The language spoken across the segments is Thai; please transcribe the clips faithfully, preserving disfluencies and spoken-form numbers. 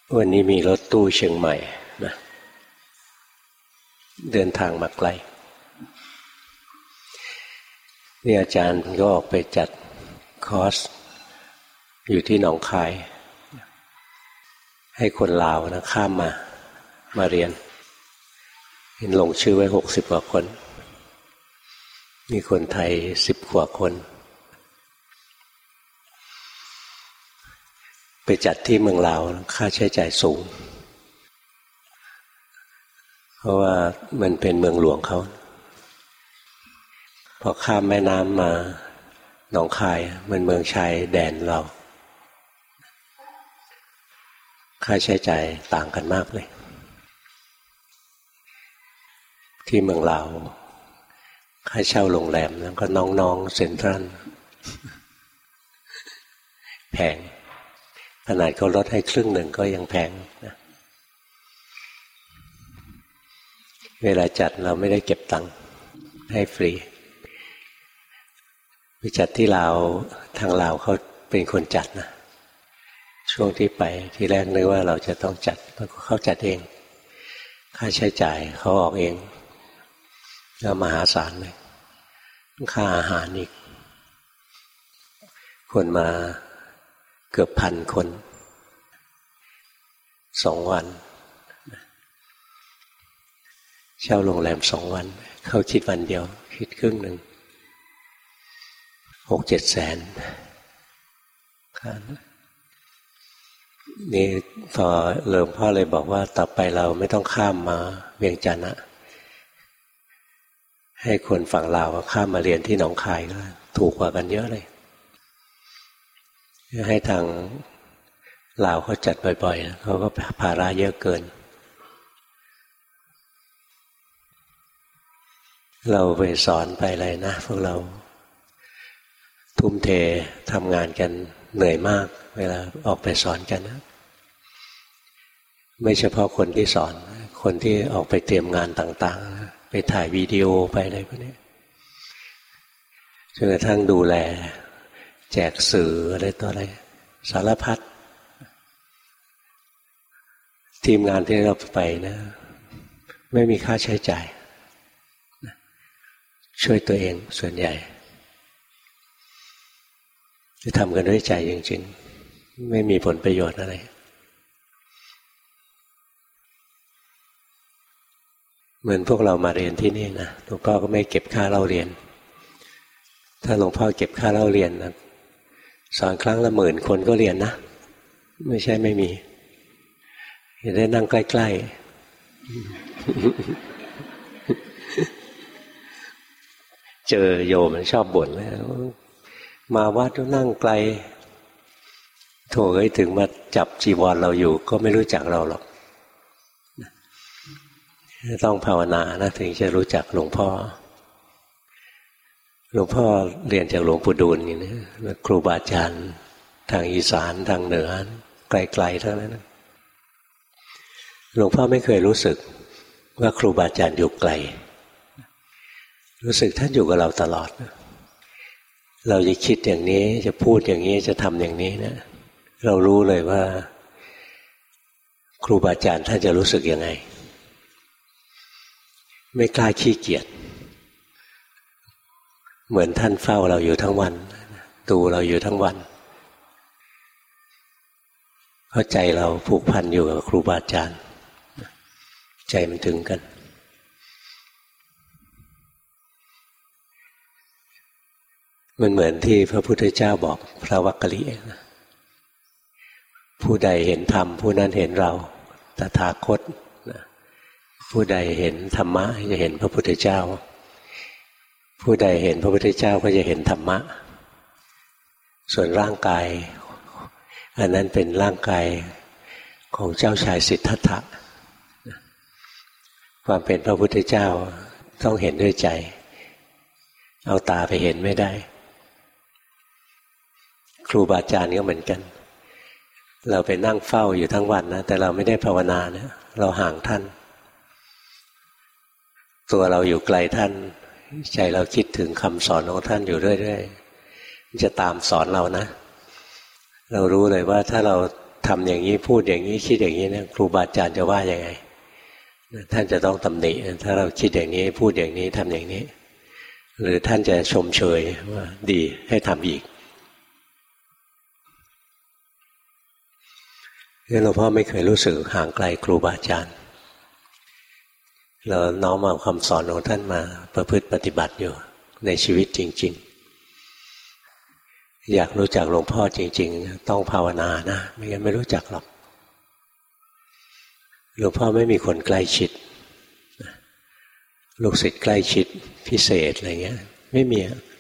วันนี้มีรถตู้เชียงใหม่นะเดินทางมาไกลนี่อาจารย์ก็ออกไปจัดคอร์สอยู่ที่หนองคายให้คนลาวนะข้ามมามาเรียนเห็นลงชื่อไว้หกสิบกว่าคนมีคนไทยสิบกว่าคนไปจัดที่เมืองลาวค่าใช้จ่ายสูงเพราะว่ามันเป็นเมืองหลวงเขาพอข้ามแม่น้ำมาหนองคายมันเมืองชายแดนเราค่าใช้จ่ายต่างกันมากเลยที่เมืองลาวค่าเช่าโรงแรมแล้วก็น้องๆเซ็นทรัลแพงขนาดเขาลดให้ครึ่งหนึ่งก็ยังแพงนะเวลาจัดเราไม่ได้เก็บตังค์ให้ฟรีไปจัดที่ลาวทางลาวเขาเป็นคนจัดนะช่วงที่ไปที่แรกนึกว่าเราจะต้องจัดแล้วก็เขาจัดเองค่าใช้จ่ายเขาออกเองแล้วมหาศาลเลยค่าอาหารอีกคนมาเกือบพันคนสองวันเช่าโรงแรมสองวันเขาคิดวันเดียวคิดครึ่งหนึ่งหกเจ็ดแสนนี่พอหลวงพ่อเลยบอกว่าต่อไปเราไม่ต้องข้ามมาเวียงจันทร์นะให้คนฝั่งลาวข้ามมาเรียนที่หนองคายก็ถูกกว่ากันเยอะเลยให้ทางลาวเขาจัดบ่อยๆเขาก็ภาระเยอะเกินเราไปสอนไปอะไรนะพวกเราทุ่มเททำงานกันเหนื่อยมากเวลาออกไปสอนกันนะไม่เฉพาะคนที่สอนคนที่ออกไปเตรียมงานต่างๆไปถ่ายวิดีโอไปอะไรพวกนี้จนกระทั่งดูแลแจกสื่ออะไรต่ออะไรสารพัดทีมงานที่เราไปนะไม่มีค่าใช้จ่ายช่วยตัวเองส่วนใหญ่จะทำกันด้วยใจจริงๆไม่มีผลประโยชน์อะไรเหมือนพวกเรามาเรียนที่นี่นะหลวงพ่อก็ไม่เก็บค่าเล่าเรียนถ้าหลวงพ่อเก็บค่าเล่าเรียนนะสอนครั้งละหมื่นคนก็เรียนนะไม่ใช่ไม่มีจะได้นั่งใกล้ๆเจอโยมมันชอบบ่นแล้วมาวัดต้องนั่งไกลโถ่เอ้ยถึงมาจับจีวรเราอยู่ก็ไม่รู้จักเราหรอกต้องภาวนานะถึงจะรู้จักหลวงพ่อหลวงพ่อเรียนจากหลวงปู่ดูลนี่นะครูบาอาจารย์ทางอีสานทางเหนือไกลๆทั้งนั้นหลวงพ่อไม่เคยรู้สึกว่าครูบาอาจารย์อยู่ไกลรู้สึกท่านอยู่กับเราตลอดเราจะคิดอย่างนี้จะพูดอย่างนี้จะทำอย่างนี้นะเรารู้เลยว่าครูบาอาจารย์ท่านจะรู้สึกยังไงไม่กล้าขี้เกียจเหมือนท่านเฝ้าเราอยู่ทั้งวันดูเราอยู่ทั้งวันเข้าใจเราผูกพันอยู่กับครูบาอาจารย์ใจมันถึงกันมันเหมือนที่พระพุทธเจ้าบอกพระวักกลินะผู้ใดเห็นธรรมผู้นั้นเห็นเราตถาคตนะผู้ใดเห็นธรรมะจะเห็นพระพุทธเจ้าผู้ใดเห็นพระพุทธเจ้าก็จะเห็นธรรมะส่วนร่างกายอันนั้นเป็นร่างกายของเจ้าชายสิทธัตถะความเป็นพระพุทธเจ้าต้องเห็นด้วยใจเอาตาไปเห็นไม่ได้ครูบาอาจารย์ก็เหมือนกันเราไปนั่งเฝ้าอยู่ทั้งวันนะแต่เราไม่ได้ภาวนานะเราห่างท่านตัวเราอยู่ไกลท่านใจเราคิดถึงคำสอนของท่านอยู่เรื่อยๆจะตามสอนเรานะเรารู้เลยว่าถ้าเราทำอย่างนี้พูดอย่างนี้คิดอย่างนี้เนี่ยครูบาอาจารย์จะว่ายังไงท่านจะต้องตำหนิถ้าเราคิดอย่างนี้พูดอย่างนี้ทำอย่างนี้หรือท่านจะชมเชยว่าดีให้ทำอีกหลวงพ่อไม่เคยรู้สึกห่างไกลครูบาอาจารย์เราน้อมเอาคำสอนของท่านมาประพฤติปฏิบัติอยู่ในชีวิตจริงๆอยากรู้จักหลวงพ่อจริงๆต้องภาวนานะไม่งั้นไม่รู้จักหรอกหลวงพ่อไม่มีคนใกล้ชิดลูกศิษย์ใกล้ชิดพิเศษอะไรเงี้ยไม่มี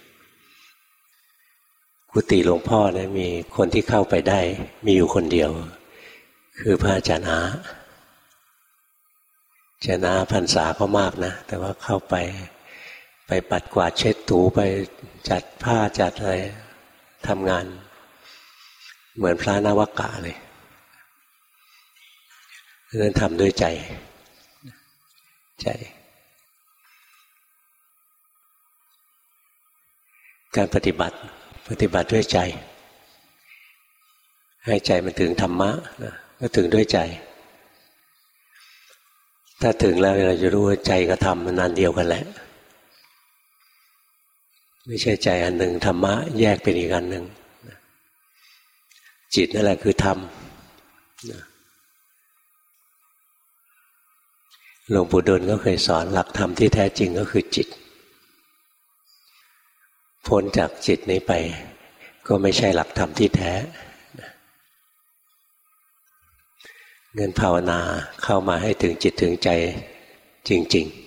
กุฏิหลวงพ่อเนี่ยมีคนที่เข้าไปได้มีอยู่คนเดียวคือพระอาจารย์อาอาจารย์อาพรรษาก็มากนะแต่ว่าเข้าไปไปปัดกวาดเช็ดถูไปจัดผ้าจัดอะไรทำงานเหมือนพระนวกะเลยนั้นทำด้วยใจใจการปฏิบัติปฏิบัติด้วยใจให้ใจมันถึงธรรมะนะก็ถึงด้วยใจถ้าถึงแล้วเราจะรู้ว่าใจกับธรรมมันอันเดียวกันแหละไม่ใช่ใจอันหนึ่งธรรมะแยกเป็นอีกอันหนึ่งจิตนั่นแหละคือธรรมหลวงปู่ดูลก็เคยสอนหลักธรรมที่แท้จริงก็คือจิตพ้นจากจิตนี้ไปก็ไม่ใช่หลักธรรมที่แท้เงินภาวนาเข้ามาให้ถึงจิตถึงใจจริง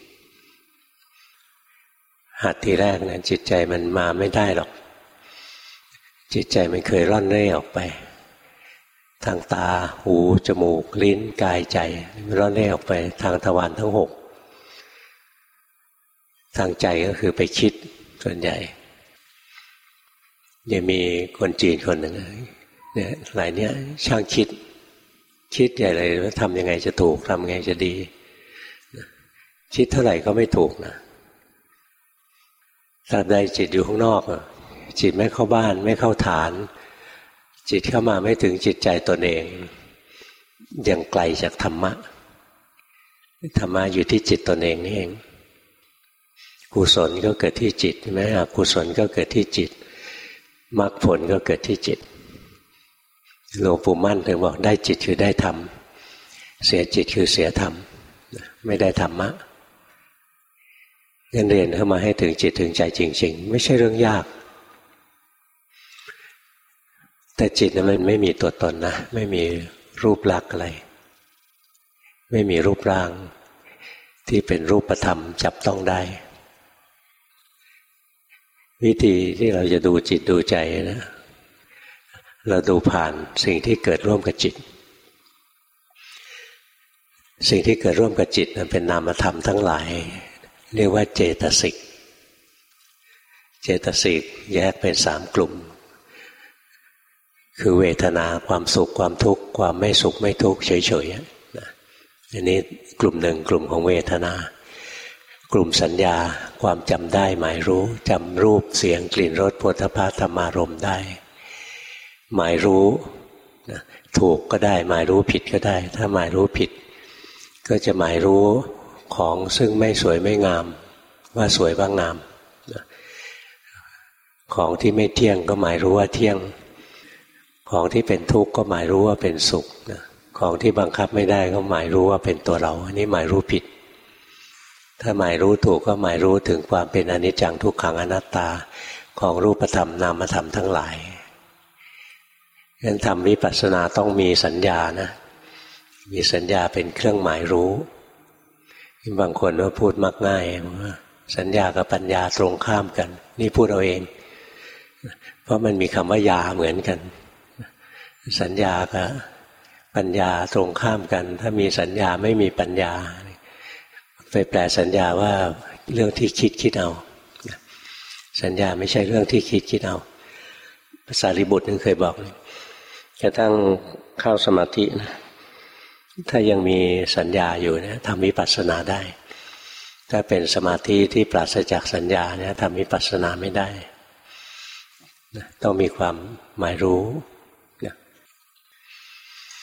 ๆหัดทีแรกนะจิตใจมันมาไม่ได้หรอกจิตใจมันเคยร่อนเร่ออกไปทางตาหูจมูกลิ้นกายใจมันร่อนเร่ออกไปทางทวารทั้งหกทางใจก็คือไปคิดส่วนใหญ่ยังมีคนจีนคนหนึ่งเนี่ยหลายเนี้ยช่างคิดคิดใหญ่เลยว่าทำยังไงจะถูกทำยังไงจะดีคิดเท่าไหร่ก็ไม่ถูกนะตราบใดจิตอยู่ข้างนอกจิตไม่เข้าบ้านไม่เข้าฐานจิตเข้ามาไม่ถึงจิตใจตนเองยังไกลจากธรรมะธรรมะอยู่ที่จิตตนเองนี่เองกุศลก็เกิดที่จิตใช่ไหมอกุศลก็เกิดที่จิตมรรคผลก็เกิดที่จิตหลวงปู่มั่นถึงบอกได้จิตคือได้ธรรมเสียจิตคือเสียธรรมไม่ได้ธรรมะเรียนเรียนเข้ามาให้ถึงจิตถึงใจจริงๆไม่ใช่เรื่องยากแต่จิตนั้นมันไม่มีตัวตนนะไม่มีรูปลักษณ์อะไรไม่มีรูปร่างที่เป็นรูปธรรมจับต้องได้วิธีที่เราจะดูจิตดูใจนะเราดูผ่านสิ่งที่เกิดร่วมกับจิตสิ่งที่เกิดร่วมกับจิตนั้นเป็นนามธรรมทั้งหลายเรียกว่าเจตสิกเจตสิกแยกเป็นสามกลุ่มคือเวทนาความสุขความทุกข์ความไม่สุขไม่ทุกข์เฉยๆอันนี้กลุ่มหนึ่งกลุ่มของเวทนากลุ่มสัญญาความจำได้หมายรู้จำรูปเสียงกลิ่นรสโผฏฐัพพะธรรมารมณ์ได้หมายรู้ถูกก็ได้หมายรู้ผิดก็ได้ถ้าหมายรู้ผิดก็จะหมายรู้ของซึ่งไม่สวยไม่งามว่าสวยว่างามของที่ไม่เที่ยงก็หมายรู้ว่าเที่ยงของที่เป็นทุกข์ก็หมายรู้ว่าเป็นสุขของที่บังคับไม่ได้ก็หมายรู้ว่าเป็นตัวเราอันนี้หมายรู้ผิดถ้าหมายรู้ถูกก็หมายรู้ถึงความเป็นอนิจจังทุกขังอนัตตาของรูปธรรมนามธรรมทั้งหลายงั้นทำวิปัสสนาต้องมีสัญญานะมีสัญญาเป็นเครื่องหมายรู้บางคนว่าพูดมักง่ายว่าสัญญากับปัญญาตรงข้ามกันนี่พูดเอาเองเพราะมันมีคำว่ายาเหมือนกันสัญญากับปัญญาตรงข้ามกันถ้ามีสัญญาไม่มีปัญญาไปแปลสัญญาว่าเรื่องที่คิดคิดเอาสัญญาไม่ใช่เรื่องที่คิดคิดเอาภาษาลิบุตรนึงเคยบอกกระทั่งเข้าสมาธินะถ้ายังมีสัญญาอยู่เนี่ยทำวิปัสสนาได้ถ้าเป็นสมาธิที่ปราศจากสัญญาเนี่ยทำวิปัสสนาไม่ได้ต้องมีความหมายรู้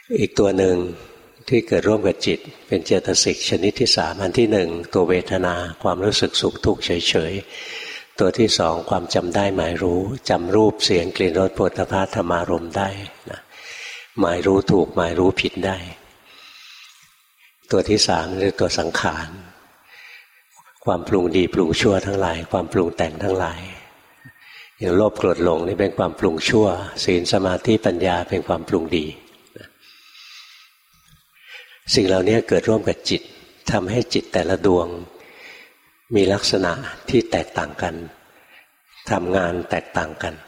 อีกตัวหนึ่งที่เกิดร่วมกับจิตเป็นเจตสิกชนิดที่สามอันที่หนึ่งตัวเวทนาความรู้สึกสุขทุกข์เฉยๆตัวที่สองความจำได้หมายรู้จำรูปเสียงกลิ่นรสโผฏฐัพพะธรรมารมณ์ได้นะหมายรู้ถูกหมายรู้ผิดได้ตัวที่สามคือตัวสังขารความปรุงดีปรุงชั่วทั้งหลายความปรุงแต่งทั้งหลายอย่างโลภโกรธหลงนี่เป็นความปรุงชั่วศีลสมาธิปัญญาเป็นความปรุงดีสิ่งเหล่านี้เกิดร่วมกับจิตทำให้จิตแต่ละดวงมีลักษณะที่แตกต่างกันทำงานแตกต่างกัน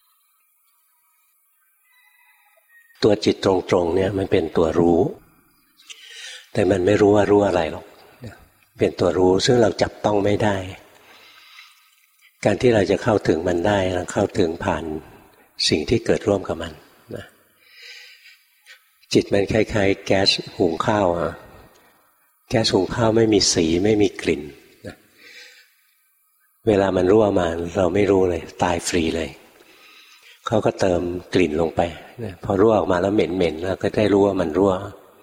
ตัวจิตตรงๆเนี่ยมันเป็นตัวรู้แต่มันไม่รู้ว่ารู้อะไรหรอกเป็นตัวรู้ซึ่งเราจับต้องไม่ได้การที่เราจะเข้าถึงมันได้เราเข้าถึงผ่านสิ่งที่เกิดร่วมกับมันนะจิตมันคล้ายๆแก๊สหุงข้าวอะแก๊สหุงข้าวไม่มีสีไม่มีกลิ่นนะเวลามันรั่วมาเราไม่รู้เลยตายฟรีเลยเขาก็เติมกลิ่นลงไปนะพอรั่วออกมาแล้วเหม็นๆแล้วก็ได้รู้ว่ามันรั่ว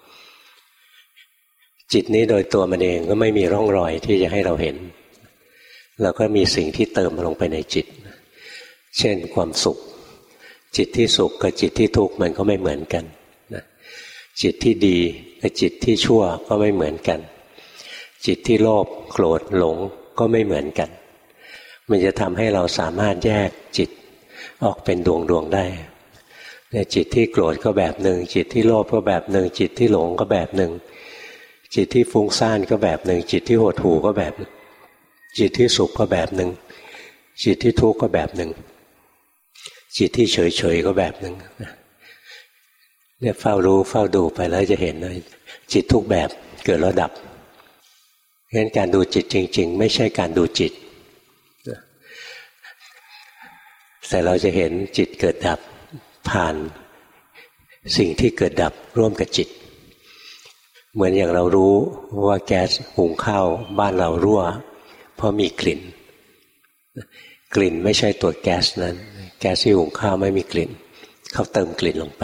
จิตนี้โดยตัวมันเองก็ไม่มีร่องรอยที่จะให้เราเห็นเราก็มีสิ่งที่เติมลงไปในจิตเช่นความสุขจิตที่สุขกับจิตที่ทุกข์มันก็ไม่เหมือนกันนะจิตที่ดีกับจิตที่ชั่วก็ไม่เหมือนกันจิตที่โลภโกรธหลงก็ไม่เหมือนกันมันจะทำให้เราสามารถแยกจิตออกเป็นดวงดวงได้เนี่ยจิตที่โกรธก็แบบหนึ่งจิตที่โลภก็แบบหนึ่งจิตที่หลงก็แบบหนึ่งจิตที่ฟุ้งซ่านก็แบบหนึ่งจิตที่หดหู่ก็แบบจิตที่สุขก็แบบหนึ่งจิตที่ทุกข์ก็แบบหนึ่งจิตที่เฉยๆก็แบบหนึ่งเนี่ยเฝ้ารู้เฝ้าดูไปแล้วจะเห็นเลยจิตทุกแบบเกิดแล้วดับงั้นการดูจิตจริงๆไม่ใช่การดูจิตแต่เราจะเห็นจิตเกิดดับผ่านสิ่งที่เกิดดับร่วมกับจิตเหมือนอย่างเรารู้ว่าแก๊สหุงข้าวบ้านเรารั่วเพราะมีกลิ่นกลิ่นไม่ใช่ตัวแก๊สนั้นแก๊สที่หุงข้าวไม่มีกลิ่นเขาเติมกลิ่นลงไป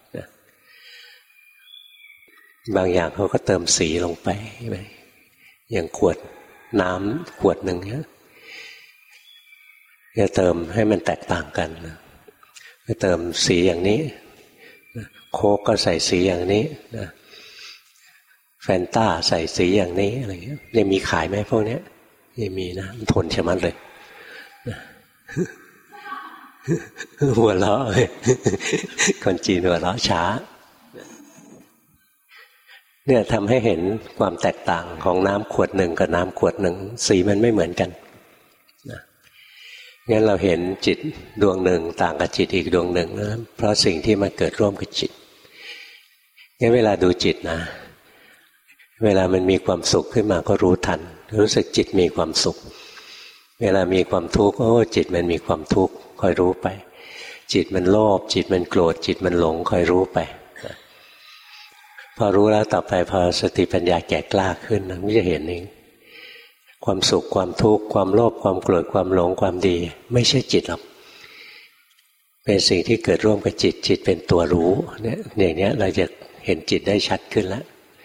บางอย่างเขาก็เติมสีลงไปอย่างขวดน้ำขวดหนึ่งเนี่ยจะเติมให้มันแตกต่างกันก็เติมสีอย่างนี้โค้กก็ใส่สีอย่างนี้แฟนต้าใส่สีอย่างนี้อะไรเงี้ยยังมีขายไหมพวกนี้ยังมีนะทนชะมัดเลยหัวเราะคนจีนหัวเราะช้าเนี่ยทำให้เห็นความแตกต่างของน้ำขวดหนึ่งกับน้ำขวดหนึ่งสีมันไม่เหมือนกันนะงั้นเราเห็นจิตดวงหนึ่งต่างกับจิตอีกดวงหนึ่งนะเพราะสิ่งที่มันเกิดร่วมกับจิตงั้นเวลาดูจิตนะเวลามันมีความสุขขึ้นมาก็รู้ทันรู้สึกจิตมีความสุขเวลามีความทุกข์โอ้จิตมันมีความทุกข์คอยรู้ไปจิตมันโลภจิตมันโกรธจิตมันหลงคอยรู้ไปพอรู้แล้วต่อไปพอสติปัญญาแก่กล้าขึ้นนะมันจะเห็นเองความสุขความทุกข์ความโลภความโกรธความหลงความดีไม่ใช่จิตหรอกเป็นสิ่งที่เกิดร่วมกับจิตจิตเป็นตัวรู้เนี่ยอย่างนี้เราจะเห็นจิตได้ชัดขึ้นแล้ว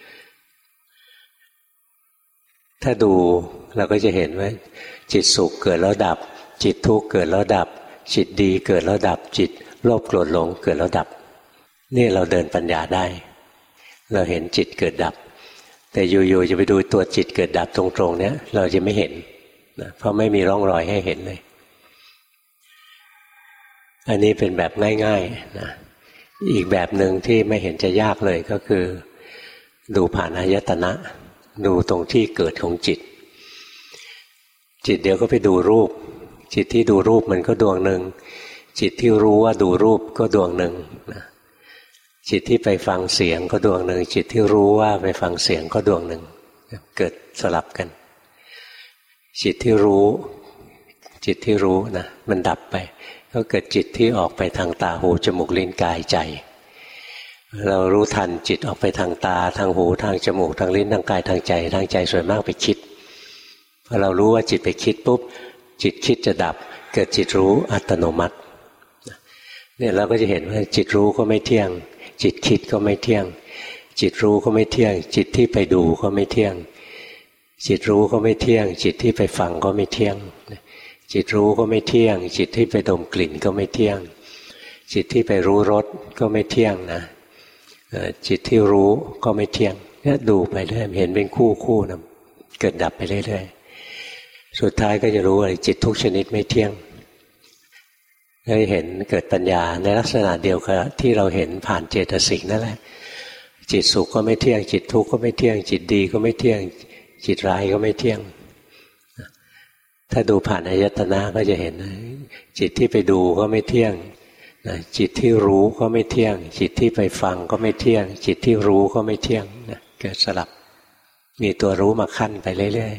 ถ้าดูเราก็จะเห็นว่าจิตสุขเกิดแล้วดับจิตทุกข์เกิดแล้วดับจิตดีเกิดแล้วดับจิตโลภโกรธหลงเกิดแล้วดับนี่เราเดินปัญญาได้เราเห็นจิตเกิดดับแต่อยู่ๆจะไปดูตัวจิตเกิดดับตรงๆเนี้ยเราจะไม่เห็นนะเพราะไม่มีร่องรอยให้เห็นเลยอันนี้เป็นแบบง่ายๆนะอีกแบบหนึ่งที่ไม่เห็นจะยากเลยก็คือดูผ่านอายตนะดูตรงที่เกิดของจิตจิตเดี๋ยวก็ไปดูรูปจิตที่ดูรูปมันก็ดวงหนึ่งจิตที่รู้ว่าดูรูปก็ดวงหนึ่งนะจิตที่ไปฟังเสียงก็ดวงหนึ่งจิตที่รู้ว่าไปฟังเสียงก็ดวงหนึ่งเกิดสลับกันจิตที่รู้จิตที่รู้นะมันดับไปก็เกิดจิตที่ออกไปทางตาหูจมูกลิ้นกายใจเรารู้ทันจิตออกไปทางตาทางหูทางจมูกทางลิ้นทางกายทางใจทางใจส่วนมากไปคิดพอเรารู้ว่าจิตไปคิดปุ๊บจิตคิดจะดับเกิดจิตรู้อัตโนมัติเนี่ยเราก็จะเห็นว่าจิตรู้ก็ไม่เที่ยงจิตคิดก็ไม่เที่ยงจิตรู้ก็ไม่เที่ยงจิตที่ไปดูก็ไม่เที่ยงจิตรู้ก็ไม่เที่ยงจิตที่ไปฟังก็ไม่เที่ยงจิตรู้ก็ไม่เที่ยงจิตที่ไปดมกลิ่นก็ไม่เที่ยงจิตที่ไปรู้รสก็ไม่เที่ยงนะจิตที่รู้ก็ไม่เที่ยงเนี่ยดูไปเรื่อยเห็นเป็นคู่คู่นะเกิดดับไปเรื่อยๆสุดท้ายก็จะรู้ว่าจิตทุกชนิดไม่เที่ยงได้เห็นเกิดปัญญาในลักษณะเดียวกับที่เราเห็นผ่านเจตสิกนั่นแหละจิตสุขก็ไม่เที่ยงจิตทุกข์ก็ไม่เที่ยงจิตดีก็ไม่เที่ยงจิตร้ายก็ไม่เที่ยงถ้าดูผ่านอายตนะก็จะเห็นจิตที่ไปดูก็ไม่เที่ยงจิตที่รู้ก็ไม่เที่ยงจิตที่ไปฟังก็ไม่เที่ยงจิตที่รู้ก็ไม่เที่ยงเกิดสลับมีตัวรู้มาขั้นไปเรื่อย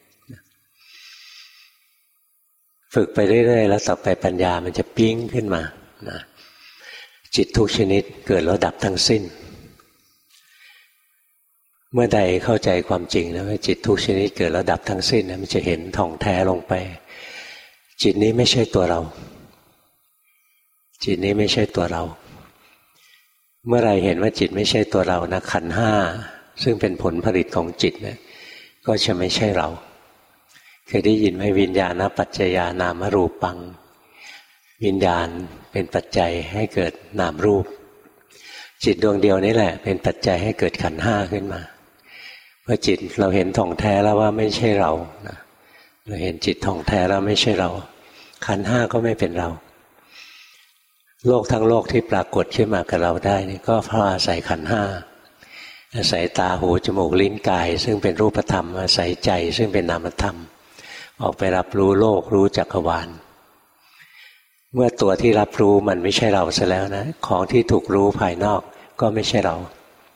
ๆฝึกไปเรื่อยๆแล้วต่อไปปัญญามันจะปิ๊งขึ้นมานะจิตทุกชนิดเกิดแล้วดับทั้งสิ้นเมื่อใดเข้าใจความจริงนะว่าจิตทุกชนิดเกิดแล้วดับทั้งสิ้นนะมันจะเห็นท่องแท้ลงไปจิตนี้ไม่ใช่ตัวเราจิตนี้ไม่ใช่ตัวเราเมื่อไรเห็นว่าจิตไม่ใช่ตัวเรานะขันธ์ห้าซึ่งเป็นผลผลิตของจิตนะก็จะไม่ใช่เราเคยได้ยินไหมวิญญาณปัจจยานามรูปังวิญญาณเป็นปัจจัยให้เกิดนามรูปจิตดวงเดียวนี่แหละเป็นปัจจัยให้เกิดขันธ์ห้าขึ้นมาเมื่อจิตเราเห็นท่องแท้แล้วว่าไม่ใช่เรานะเราเห็นจิตท่องแท้แล้วไม่ใช่เราขันธ์ห้าก็ไม่เป็นเราโลกทั้งโลกที่ปรากฏขึ้นมากับเราได้นี่ก็เพราะอาศัยขันธ์ห้าอาศัยตาหูจมูกลิ้นกายซึ่งเป็นรูปธรรมอาศัยใจซึ่งเป็นนามธรรมออกไปรับรู้โลกรู้จักรวาลเมื่อตัวที่รับรู้มันไม่ใช่เราซะแล้วนะของที่ถูกรู้ภายนอกก็ไม่ใช่เรา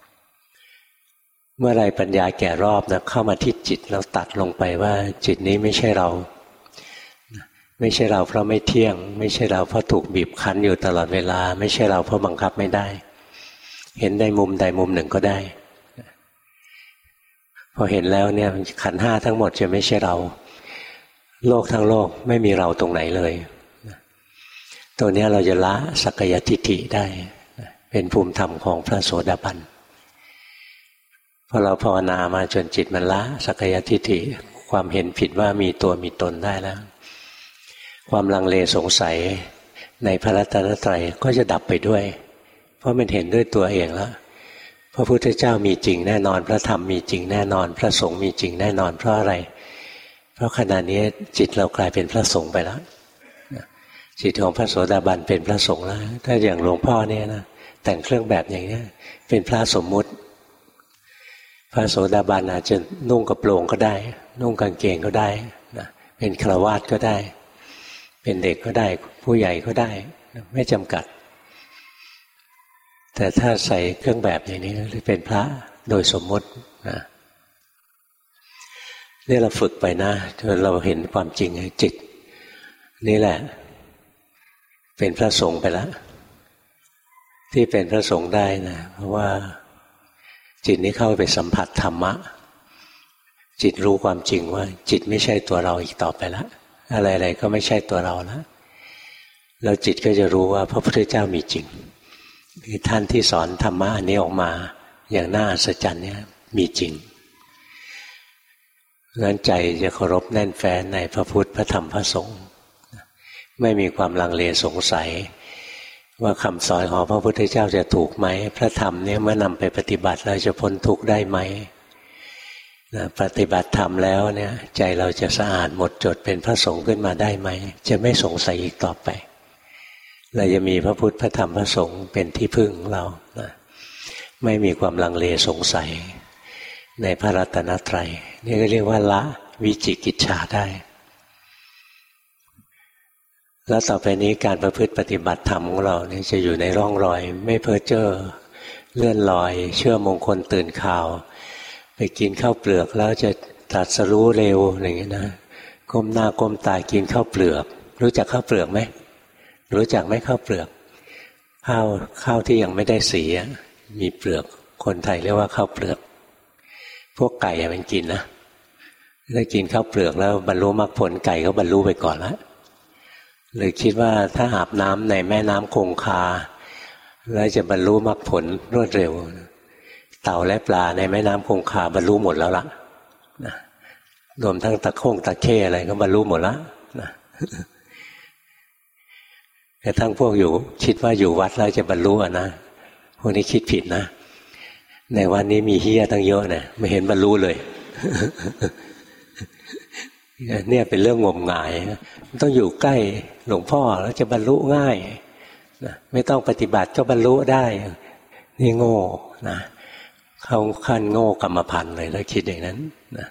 เมื่อไรปัญญาแก่รอบนะเข้ามาที่จิตแล้วตัดลงไปว่าจิตนี้ไม่ใช่เราไม่ใช่เราเพราะไม่เที่ยงไม่ใช่เราเพราะถูกบีบคั้นอยู่ตลอดเวลาไม่ใช่เราเพราะบังคับไม่ได้เห็นได้มุมใดมุมหนึ่งก็ได้พอเห็นแล้วเนี่ยขันธ์ห้าทั้งหมดจะไม่ใช่เราโลกทั้งโลกไม่มีเราตรงไหนเลยตัวนี้เราจะละสักกายทิฏฐิได้เป็นภูมิธรรมของพระโสดาบันพอเราภาวนามาจนจิตมันละสักกายทิฏฐิความเห็นผิดว่ามีตัวมีตนได้แล้วความลังเลสงสัยในพระรัตนตรัยก็จะดับไปด้วยเพราะมันเห็นด้วยตัวเองแล้วพระพุทธเจ้ามีจริงแน่นอนพระธรรมมีจริงแน่นอนพระสงฆ์มีจริงแน่นอนเพราะอะไรเพราะขณะนี้จิตเรากลายเป็นพระสงฆ์ไปแล้วจิตของพระโสดาบันเป็นพระสงฆ์แล้วถ้าอย่างหลวงพ่อเนี่ยนะแต่งเครื่องแบบอย่างนี้เป็นพระสมมุติพระโสดาบันอาจจะนุ่งกระโปรงก็ได้นุ่งกางเกงก็ได้นะเป็นฆราวาสก็ได้เป็นเด็กก็ได้ผู้ใหญ่ก็ได้ไม่จำกัดแต่ถ้าใส่เครื่องแบบอย่างนี้เป็นพระโดยสมมตินะนี่เราฝึกไปนะจนเราเห็นความจริงจิตนี่แหละเป็นพระสงฆ์ไปแล้วที่เป็นพระสงฆ์ได้นะเพราะว่าจิตนี้เข้าไปสัมผัสธรรมะจิตรู้ความจริงว่าจิตไม่ใช่ตัวเราอีกต่อไปแล้วอะไรๆก็ไม่ใช่ตัวเราแล้วแล้วจิตก็จะรู้ว่าพระพุทธเจ้ามีจริงคือท่านที่สอนธรรมะอันนี้ออกมาอย่างน่าอัศจรรย์เนี่ยมีจริงงั้นใจจะเคารพแน่นแฟ้นในพระพุทธพระธรรมพระสงฆ์ไม่มีความลังเลสงสัยว่าคำสอนของพระพุทธเจ้าจะถูกไหมพระธรรมเนี่ยเมื่อนำไปปฏิบัติเราจะพ้นทุกข์ได้ไหมนะปฏิบัติธรรมแล้วเนี่ยใจเราจะสะอาดหมดจดเป็นพระสงฆ์ขึ้นมาได้ไหมจะไม่สงสัยอีกต่อไปเราจะมีพระพุทธพระธรรมพระสงฆ์เป็นที่พึ่งเรานะไม่มีความลังเลสงสัยในพระรัตนตรัยนี่ก็เรียกว่าละวิจิกิจฉาได้แล้วต่อไปนี้การประพฤติปฏิบัติธรรมของเราเนี่ยจะอยู่ในร่องรอยไม่เพ้อเจ้อเลื่อนลอยเชื่อมงคลตื่นข่าวไปกินข้าวเปลือกแล้วจะตรัสรู้เร็วอย่างนี้นะก้มหน้าก้มตากินข้าวเปลือกรู้จักข้าวเปลือกไหมรู้จักไหมข้าวเปลือกข้าวข้าวที่ยังไม่ได้สีมีเปลือกคนไทยเรียกว่าข้าวเปลือกพวกไก่มันกินนะถ้ากินข้าวเปลือกแล้วบรรลุมรรคผลไก่ก็บรรลุไปก่อนแล้วเลยคิดว่าถ้าอาบน้ำในแม่น้ำคงคาแล้วจะบรรลุมรรคผลรวดเร็วเต่าและปลาในแม่น้ำคงคาบรรลุหมดแล้วล่ะนะรวมทั้งตะโค้งตะเข้อะไรก็บรรลุหมดแล้วนะแต่ทั้งพวกอยู่คิดว่าอยู่วัดแล้วจะบรรลุอ่ะนะพวกนี้คิดผิดนะในวันนี้มีเฮี้ยตั้งเยอะนะไม่เห็นบรรลุเลยเนี่ยเป็นเรื่องงมงายต้องอยู่ใกล้หลวงพ่อแล้วจะบรรลุง่ายนะไม่ต้องปฏิบัติก็บรรลุได้นี่โง่นะเข้าขั้นโง่กรรมพันธุ์เลยถ้าคิดอย่างนั้นนะ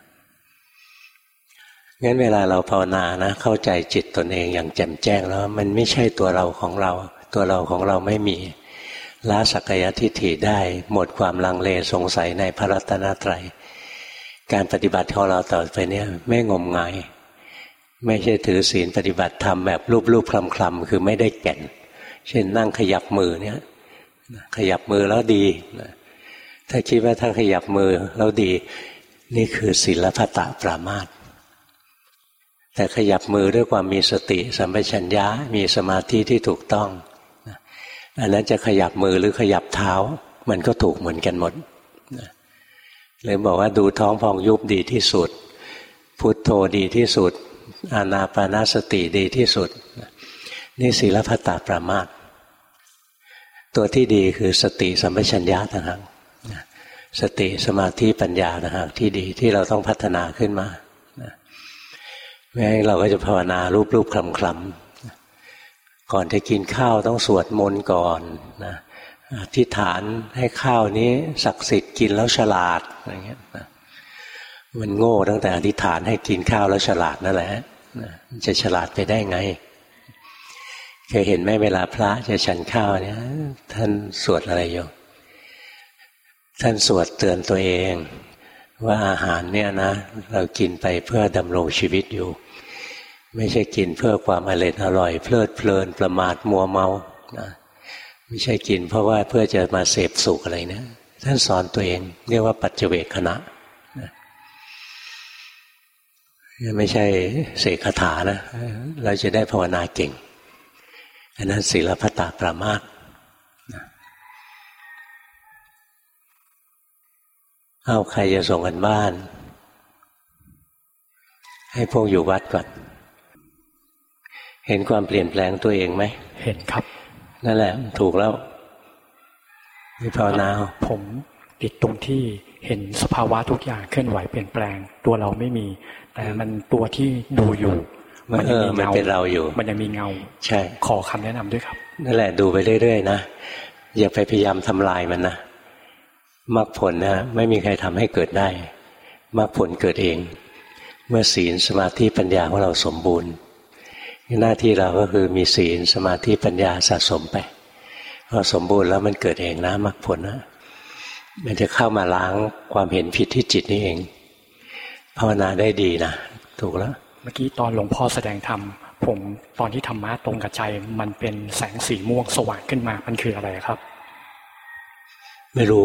งั้นเวลาเราภาวนานะเข้าใจจิตตนเองอย่างแจ่มแจ้งแล้วมันไม่ใช่ตัวเราของเราตัวเราของเราไม่มีละสักกายทิฏฐิได้หมดความลังเลสงสัยในพระรัตนตรัยการปฏิบัติของเราต่อไปเนี่ยไม่งมงายไม่ใช่ถือศีลปฏิบัติธรรมแบบรูปๆคลำๆคือไม่ได้แก่นเช่นนั่งขยับมือเนี่ยขยับมือแล้วดีถ้าคิดว่าถ้าขยับมือแล้วดีนี่คือศีลพัตตปรามาสแต่ขยับมือด้วยความมีสติสัมปชัญญะมีสมาธิที่ถูกต้องอันนั้นจะขยับมือหรือขยับเท้ามันก็ถูกเหมือนกันหมดเลยบอกว่าดูท้องพองยุบดีที่สุดพุทโธดีที่สุดอานาปานสติดีที่สุดนี่ศีลพัตตปรามาสตัวที่ดีคือสติสัมปชัญญะต่างหากสติสมาธิปัญญาต่างหากที่ดีที่เราต้องพัฒนาขึ้นมาไม่งั้นเราก็จะภาวนารูปๆคลำๆก่อนจะกินข้าวต้องสวดมนต์ก่อนนะอธิษฐานให้ข้าวนี้ศักดิ์สิทธิ์กินแล้วฉลาดอะไรเงี้ยนะมันโง่ตั้งแต่อธิษฐานให้กินข้าวแล้วฉลาดนั่นแหละนะมันจะฉลาดไปได้ไงเคยเห็นไหมเวลาพระจะฉันข้าวเนี่ยท่านสวดอะไรอยู่ท่านสวดเตือนตัวเองว่าอาหารเนี่ยนะเรากินไปเพื่อดำรงชีวิตอยู่ไม่ใช่กินเพื่อความอร่อยอร่อยเพลิดเพลินประมาทมัวเมานะไม่ใช่กินเพราะว่าเพื่อจะมาเสพสุขอะไรนะท่านสอนตัวเองเรียกว่าปัจเจเวคขณะนะไม่ใช่เสกคาถานะเราจะได้ภาวนาเก่งอันนั้นศีลพัตตปรามาสนะเอาใครจะส่งกันบ้านให้พวกอยู่วัดก่อนเห็นความเปลี่ยนแปลงตัวเองไหมเห็นครับนั่นแหละถูกแล้วมีภาวนาผมติดตรงที่เห็นสภาวะทุกอย่างเคลื่อนไหวเปลี่ยนแปลงตัวเราไม่มีแต่มันตัวที่ดูอยู่มันยังมีเงาเป็นเราอยู่มันยังมีเงาใช่ขอคำแนะนำด้วยครับนั่นแหละดูไปเรื่อยๆนะอย่าไปพยายามทำลายมันนะมรรคผลนะไม่มีใครทำให้เกิดได้มรรคผลเกิดเองเมื่อศีลสมาธิปัญญาของเราสมบูรณ์หน้าที่เราก็คือมีศีลสมาธิปัญญาสะสมไปพอสมบูรณ์แล้วมันเกิดเองนะมรรคผลนะมันจะเข้ามาล้างความเห็นผิดที่จิตนี่เองภาวนาได้ดีนะถูกแล้วเมื่อกี้ตอนหลวงพ่อแสดงธรรมผมตอนที่ธรรมะตรงกับใจมันเป็นแสงสีม่วงสว่างขึ้นมามันคืออะไรครับไม่รู้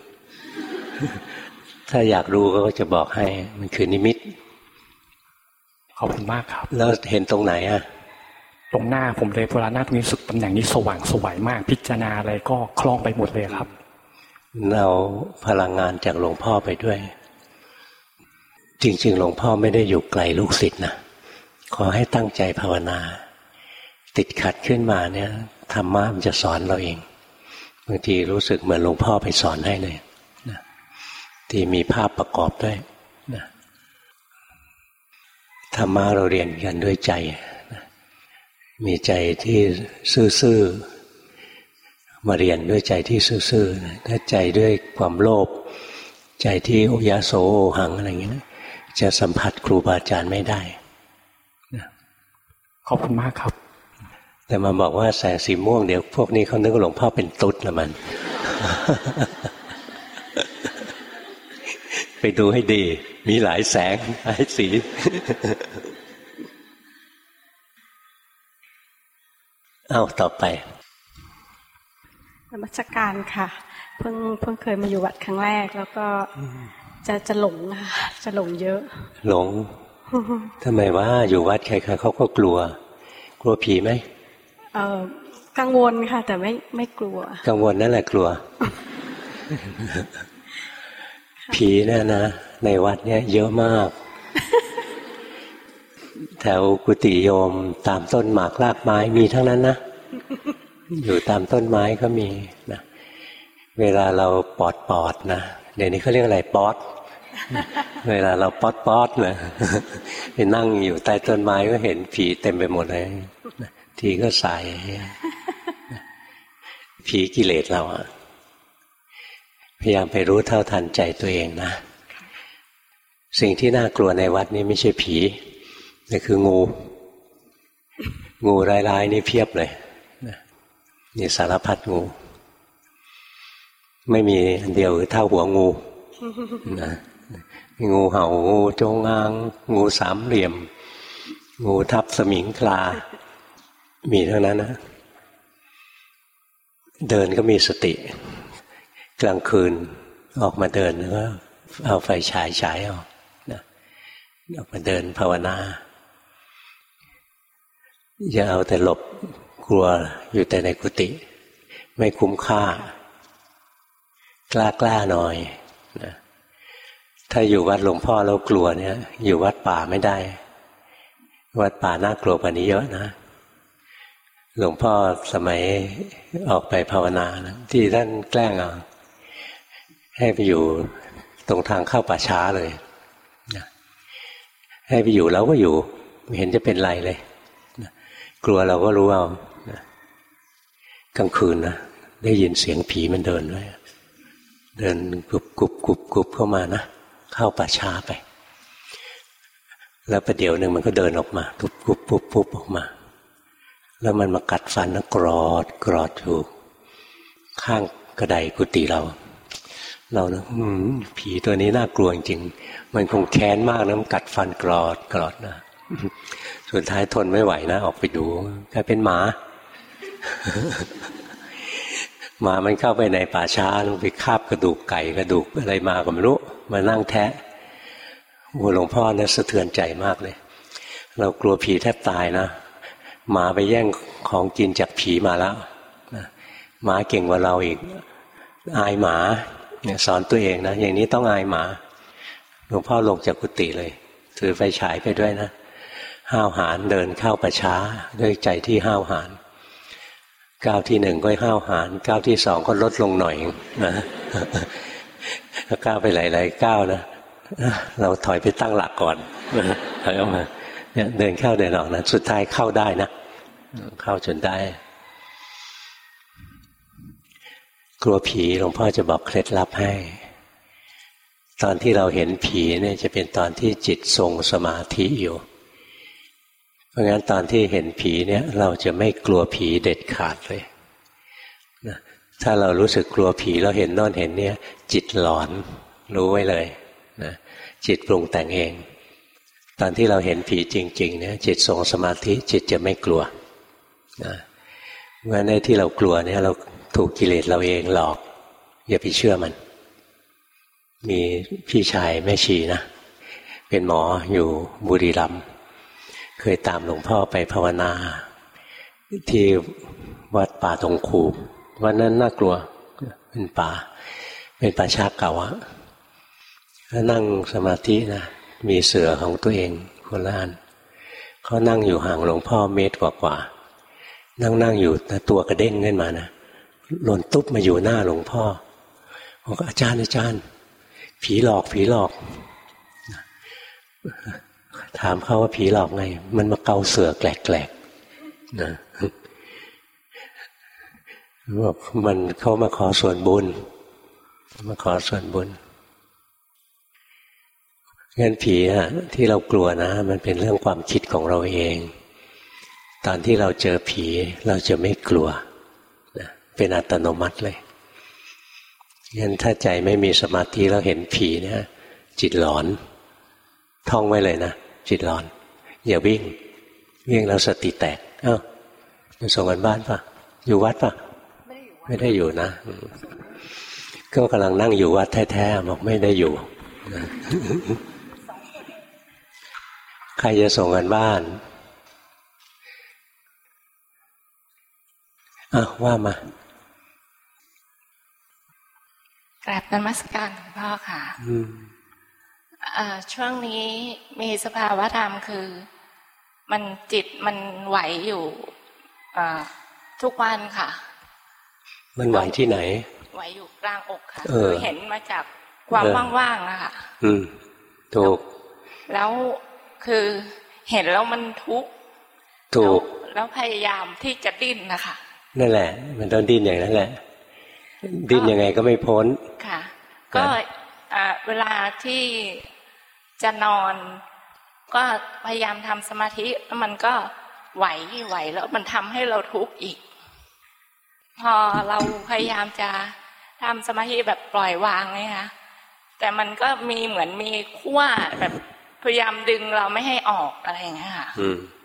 ถ้าอยากรู้ก็จะบอกให้มันคือนิมิตขอบคุณมากครับแล้วเห็นตรงไหนอะตรงหน้าผมเลยเวลาหน้าตรงนี้สึกตำแหน่งนี้สว่างสวยมากพิจารณาอะไรก็คล่องไปหมดเลยครับเราพลังงานจากหลวงพ่อไปด้วยจริงๆหลวงพ่อไม่ได้อยู่ไกลลูกศิษย์นะขอให้ตั้งใจภาวนาติดขัดขึ้นมาเนี่ยธรรมะมันจะสอนเราเองบางทีรู้สึกเหมือนหลวงพ่อไปสอนให้เลยนะที่มีภาพประกอบด้วยนะธรรมะเราเรียนกันด้วยใจนะมีใจที่ซื่อๆมาเรียนด้วยใจที่ซื่อๆนะถ้าใจด้วยความโลภใจที่โอยโสโอหังอะไรอย่างนี้นะจะสัมผัสครูบาอาจารย์ไม่ได้นะขอบคุณมากครับแต่มาบอกว่าแสงสีม่วงเดี๋ยวพวกนี้เขานึกว่าหลวงพ่อเป็นตุ๊ดละมัน ไปดูให้ดีมีหลายแสงหลายสี เอาต่อไปนมัสการค่ะเพิ่งเพิ่งเคยมาอยู่วัดครั้งแรกแล้วก็จะจะหลงค่ะจะหลงเยอะหลง ทำไมว่าอยู่วัดใครๆเขาก็กลัวกลัวผีไหมเออกังวลค่ะแต่ไม่ไม่กลัวกังวลนั่นแหละกลัว ผีเนี่ยนะในวัดเนี่ยเยอะมากแถวกุฏิโยมตามต้นหมากรากไม้มีทั้งนั้นนะอยู่ตามต้นไม้ก็มีนะเวลาเราปอดปอดนะเดี๋ยวนี้เขาเรียกอะไรป๊อดเวลาเราป๊อดป๊อดนะไปนั่งอยู่ใต้ต้นไม้ก็เห็นผีเต็มไปหมดเลยทีก็ใส่ผีกิเลสเราอะพยายามไปรู้เท่าทันใจตัวเองนะสิ่งที่น่ากลัวในวัดนี้ไม่ใช่ผีนี่คืองูงูร้ายๆนี่เพียบเลยนี่สารพัดงูไม่มีอันเดียวคือเท่าหัวงูนะงูเห่างูจงอางงูสามเหลี่ยมงูทับสมิงคลามีเท่านั้นนะเดินก็มีสติกลางคืนออกมาเดินก็เอาไฟฉายฉายเอานะออกมาเดินภาวนาอย่าเอาแต่หลบกลัวอยู่แต่ในกุฏิไม่คุ้มค่ากล้ากล้าหน่อยนะถ้าอยู่วัดหลวงพ่อเรากลัวเนี่ยอยู่วัดป่าไม่ได้วัดป่าน่ากลัวกว่านี้เยอะนะหลวงพ่อสมัยออกไปภาวนานะที่ท่านแกล้งเอาให้ไปอยู่ตรงทางเข้าป่าช้าเลยนะให้ไปอยู่แล้วก็อยู่ไม่เห็นจะเป็นไรเลยนะกลัวเราก็รู้เอานะกลางคืนนะได้ยินเสียงผีมันเดินด้วยเดินกุบกุบกุบกุบเข้ามานะเข้าป่าช้าไปแล้วประเดี๋ยวหนึ่งมันก็เดินออกมากุบกุบกุบกุบออกมาแล้วมันมากัดฟันนะกรอดกรอดอยู่ข้างกระไดกุฏิเราเรานะผีตัวนี้น่ากลัวจริงๆมันคงแค้นมากนะมันกัดฟันกรอดกรอดนะสุดท้ายทนไม่ไหวนะออกไปดูกลายเป็นหมาหมามันเข้าไปในป่าช้าลงไปคาบกระดูกไก่กระดูกอะไรมาก็ไม่รู้มานั่งแทะโอ้หลวงพ่อเนี่ยสะเทือนใจมากเลยเรากลัวผีแทบตายนะหมาไปแย่งของกินจากผีมาแล้วหมาเก่งกว่าเราอีกอายหมาเนี่ยสอนตัวเองนะอย่างนี้ต้องอายหมาหลวงพ่อลงจากกุฏิเลยถือไฟฉายไปด้วยนะห้าวหาญเดินเข้าป่าช้าด้วยใจที่ห้าวหาญก้าวที่หนึ่งก็ห้าวหาญก้าวที่สองก็ลดลงหน่อยนะถ้าก้าวไปหลายๆก้าวนะเราถอยไปตั้งหลักก่อนถอยออกมาเนี่ยเดินเข้าเดินออกนะสุดท้ายเข้าได้นะเข้าจนได้กลัวผีหลวงพ่อจะบอกเคล็ดลับให้ตอนที่เราเห็นผีเนี่ยจะเป็นตอนที่จิตทรงสมาธิอยู่เพราะงั้นตอนที่เห็นผีเนี่ยเราจะไม่กลัวผีเด็ดขาดเลยนะถ้าเรารู้สึกกลัวผีเราเห็นโน่นเห็นเนี่ยจิตหลอนรู้ไว้เลยนะจิตปรุงแต่งเองตอนที่เราเห็นผีจริงๆเนี่ยจิตทรงสมาธิจิตจะไม่กลัวนะเพราะงั้นในที่เรากลัวเนี่ยเราถูกกิเลสเราเองหลอกอย่าไปเชื่อมันมีพี่ชายแม่ชีนะเป็นหมออยู่บุรีรัมย์เคยตามหลวงพ่อไปภาวนาที่วัดป่าตงคูวันนั้นน่ากลัวเป็นป่าเป็นป่าช้าเก่าอะแล้วนั่งสมาธินะมีเสือของตัวเองคนละอันเขานั่งอยู่ห่างหลวงพ่อเมตรกว่าๆนั่งนั่งอยู่แต่ตัวกระเด้งขึ้นมานะหล่นตุ๊บมาอยู่หน้าหลวงพ่อบอกอาจารย์อาจารย์ผีหลอกผีหลอกถามเขาว่าผีหลอกไงมันมาเกาเสือแกลกๆนะบอกมันเขามาขอส่วนบุญมาขอส่วนบุญงั้นผีอะที่เรากลัวนะมันเป็นเรื่องความคิดของเราเองตอนที่เราเจอผีเราจะไม่กลัวนะเป็นอัตโนมัติเลยงั้นถ้าใจไม่มีสมาธิแล้วเห็นผีเนี่ยจิตหลอนท่องไว้เลยนะจิตหลอนอย่าวิ่งวิ่งแล้วสติแตกเอ้าจะส่งกันบ้านป่ะอยู่วัดป่ะไม่ได้อยู่นะก็กำลังนั่งอยู่วัดแท้ๆบอกไม่ได้อยู่ใครจะส่งกันบ้านอ้าวว่ามากราบนมัสการหลวงพ่อค่ะช่วงนี้มีสภาวะธรรมคือมันจิตมันไหวอยู่ทุกวันค่ะมันไหวที่ไหนไหวอยู่กลางอกค่ะคือเห็นมาจากความว่างๆอะค่ะอืมถูกแล้วคือเห็นแล้วมันทุกข์ถูกแล้วพยายามที่จะดิ้นนะคะนั่นแหละมันต้องดิ้นอย่างนั้นแหละดิ้นยังไงก็ไม่พ้นค่ะก็เวลาที่จะนอนก็พยายามทำสมาธิแล้วมันก็ไหวไหวแล้วมันทำให้เราทุกข์อีกพอเราพยายามจะทำสมาธิแบบปล่อยวางไงคะแต่มันก็มีเหมือนมีขั้วแบบพยายามดึงเราไม่ให้ออกอะไรอย่างเงี้ยค่ะ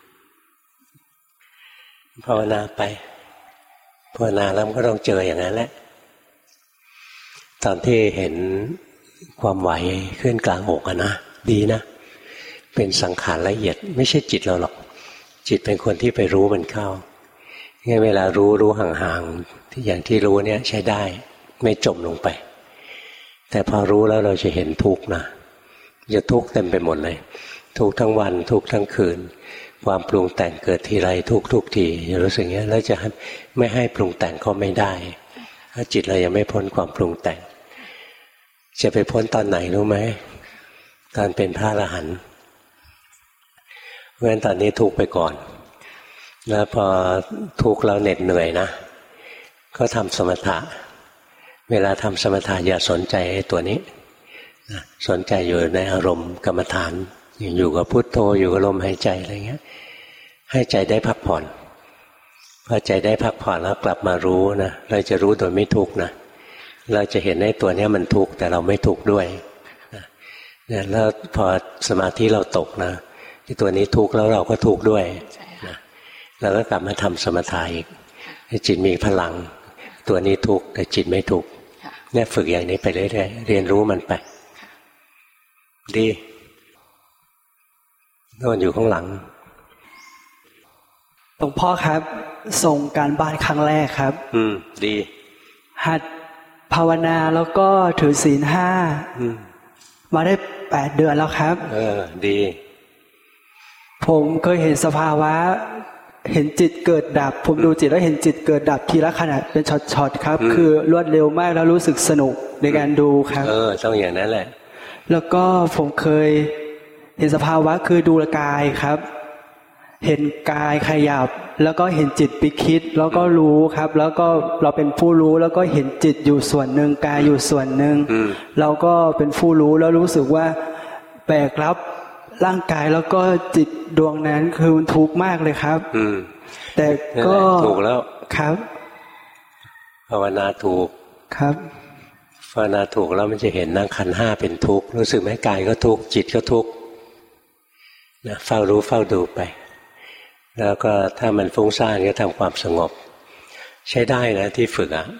ภาวนาไปภาวนาแล้วก็ต้องเจออย่างนั้นแหละตอนที่เห็นความไหวขึ้นกลางอกอะนะดีนะเป็นสังขารละเอียดไม่ใช่จิตเราหรอกจิตเป็นคนที่ไปรู้มันเข้างั้นเวลารู้รู้ห่างๆที่อย่างที่รู้เนี่ยใช้ได้ไม่จมลงไปแต่พอรู้แล้วเราจะเห็นทุกข์นะจะทุกข์เต็มไปหมดเลยทุกข์ทั้งวันทุกข์ทั้งคืนความปรุงแต่งเกิดทีไรทุกทุกทีจะรู้สึกอย่างนี้แล้วจะไม่ให้ปรุงแต่งก็ไม่ได้ถ้าจิตเรายังไม่พ้นความปรุงแต่งจะไปพ้นตอนไหนรู้ไหมตอนเป็นพระอรหันต์เพราะฉะนั้นตอนนี้ทุกข์ไปก่อนแล้วพอทุกข์แล้วเหน็ดเหนื่อยนะก็ทำสมถะเวลาทำสมถะอย่าสนใจไอ้ตัวนี้สนใจอยู่ในอารมณ์กรรมฐานอยู่กับพุทโธอยู่กับลมหายใจอะไรเงี้ยให้ใจได้พักผ่อนพอใจได้พักผ่อนแล้วกลับมารู้นะเราจะรู้โดยไม่ทุกข์นะเราจะเห็นในตัวนี้มันทุกข์แต่เราไม่ทุกข์ด้วยเนี่ยแล้วพอสมาธิเราตกนะที่ตัวนี้ทุกข์แล้วเราก็ทุกข์ด้วยนะเราก็กลับมาทำสมถะอีกให้จิตมีพลังตัวนี้ทุกข์แต่จิตไม่ทุกข์เนี่ยฝึกอย่างนี้ไปเรื่อยๆเรียนรู้มันไปดีโน่นอยู่ข้างหลังหลวงพ่อครับส่งการบ้านครั้งแรกครับอืมดีหัดภาวนาแล้วก็ถือศีลห้ามาได้แปดเดือนแล้วครับเออดีผมเคยเห็นสภาวะเห็นจิตเกิดดับผมดูจิตแล้วเห็นจิตเกิดดับทีละขณะเป็นช็อตๆครับคือรวดเร็วมากแล้วรู้สึกสนุกในการดูครับเออต้องอย่างนั้นแหละแล้วก็ผมเคยเห็นสภาวะคือดูกายครับเห็นกายขยับแล้วก็เห็นจิตไปคิดแล้วก็รู้ครับแล้วก็เราเป็นผู้รู้แล้วก็เห็นจิตอยู่ส่วนหนึ่งกายอยู่ส่วนหนึ่งเราก็เป็นผู้รู้แล้วรู้สึกว่าแบกรับร่างกายแล้วก็จิตดวงนั้นคือมันทุกข์มากเลยครับแต่ก็ถูกแล้วครับภาวนาถูกครับภาวนาถูกแล้วมันจะเห็นนั่งขันธ์ห้าเป็นทุกข์รู้สึกไหมกายก็ทุกข์จิตก็ทุกข์นะเฝ้ารู้เฝ้าดูไปแล้วก็ถ้ามันฟุ้งซ่านก็ทำความสงบใช้ได้นะที่ฝึกอ่ะ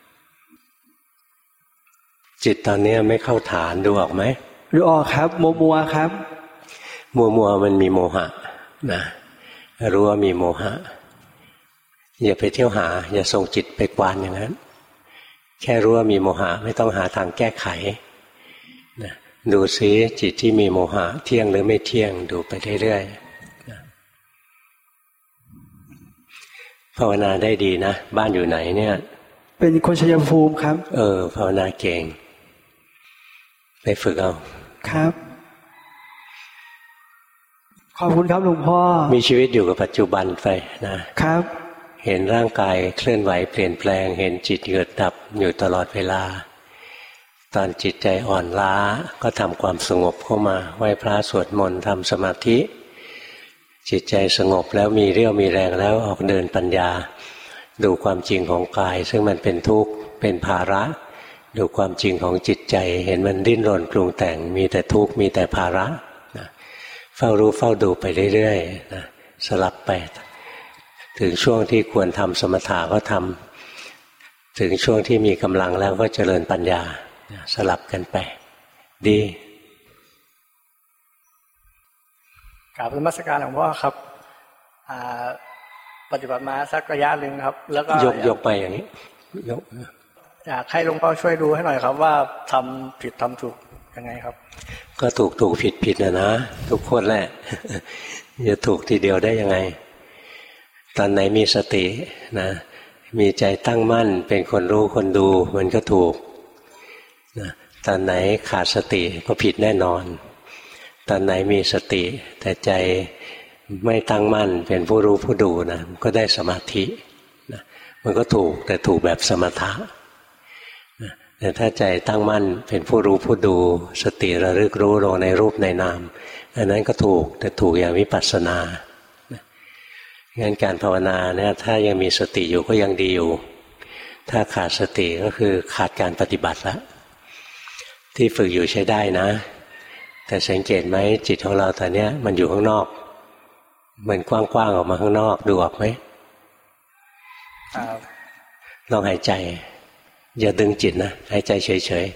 จิตตอนนี้ไม่เข้าฐานดูออกไหมดูออกครับมัวมัวครับมัวมัวมันมีโมหะนะรู้ว่ามีโมหะอย่าไปเที่ยวหาอย่าส่งจิตไปกวานอย่างนั้นแค่รู้ว่ามีโมหะไม่ต้องหาทางแก้ไขนะดูซิจิตที่มีโมหะเที่ยงหรือไม่เที่ยงดูไปเรื่อยๆนะภาวนาได้ดีนะบ้านอยู่ไหนเนี่ยเป็นคนชัยภูมิครับเออภาวนาเก่งไปฝึกเอาครับขอบคุณครับหลวงพ่อมีชีวิตอยู่กับปัจจุบันไปนะครับเห็นร่างกายเคลื่อนไหวเปลี่ยนแปลงเห็นจิตเกิดดับอยู่ตลอดเวลาตอนจิตใจอ่อนล้าก็ทำความสงบเข้ามาไหว้พระสวดมนต์ทำสมาธิจิตใจสงบแล้วมีเรี่ยวมีแรงแล้วออกเดินปัญญาดูความจริงของกายซึ่งมันเป็นทุกข์เป็นภาระดูความจริงของจิตใจเห็นมันดิ้นรนปรุงแต่งมีแต่ทุกข์มีแต่ภาระนะเฝ้ารู้เฝ้าดูไปเรื่อยๆนะสลับไปถึงช่วงที่ควรทำสมถะก็ทำถึงช่วงที่มีกำลังแล้วก็เจริญปัญญาสลับกันไปดีกราบนมัสการหลวงพ่อครับปฏิบัติมาสักระยะหนึ่งครับแล้วก็ยกยกไปอย่างนี้ยกอยากให้หลวงพ่อช่วยดูให้หน่อยครับว่าทำผิดทำถูกยังไงครับก็ถูกถูกผิดผิดนะนะทุกคนแหละจะถูกทีเดียวได้ยังไงตอนไหนมีสตินะมีใจตั้งมั่นเป็นคนรู้คนดูมันก็ถูกนะตอนไหนขาดสติก็ผิดแน่นอนตอนไหนมีสติแต่ใจไม่ตั้งมั่นเป็นผู้รู้ผู้ดูนะก็ได้สมาธินะมันก็ถูกแต่ถูกแบบสมถะนะแต่ถ้าใจตั้งมั่นเป็นผู้รู้ผู้ดูสติระลึกรู้ลงในรูปในนามอันนั้นก็ถูกแต่ถูกอย่างวิปัสสนานะงั้นการภาวนาเนี่ยถ้ายังมีสติอยู่ก็ยังดีอยู่ถ้าขาดสติก็คือขาดการปฏิบัติแล้วที่ฝึกอยู่ใช้ได้นะแต่สังเกตไหมจิตของเราตอนนี้มันอยู่ข้างนอกมันกว้างๆออกมาข้างนอกดูออกไหมลองหายใจอย่าดึงจิตนะหายใจเฉย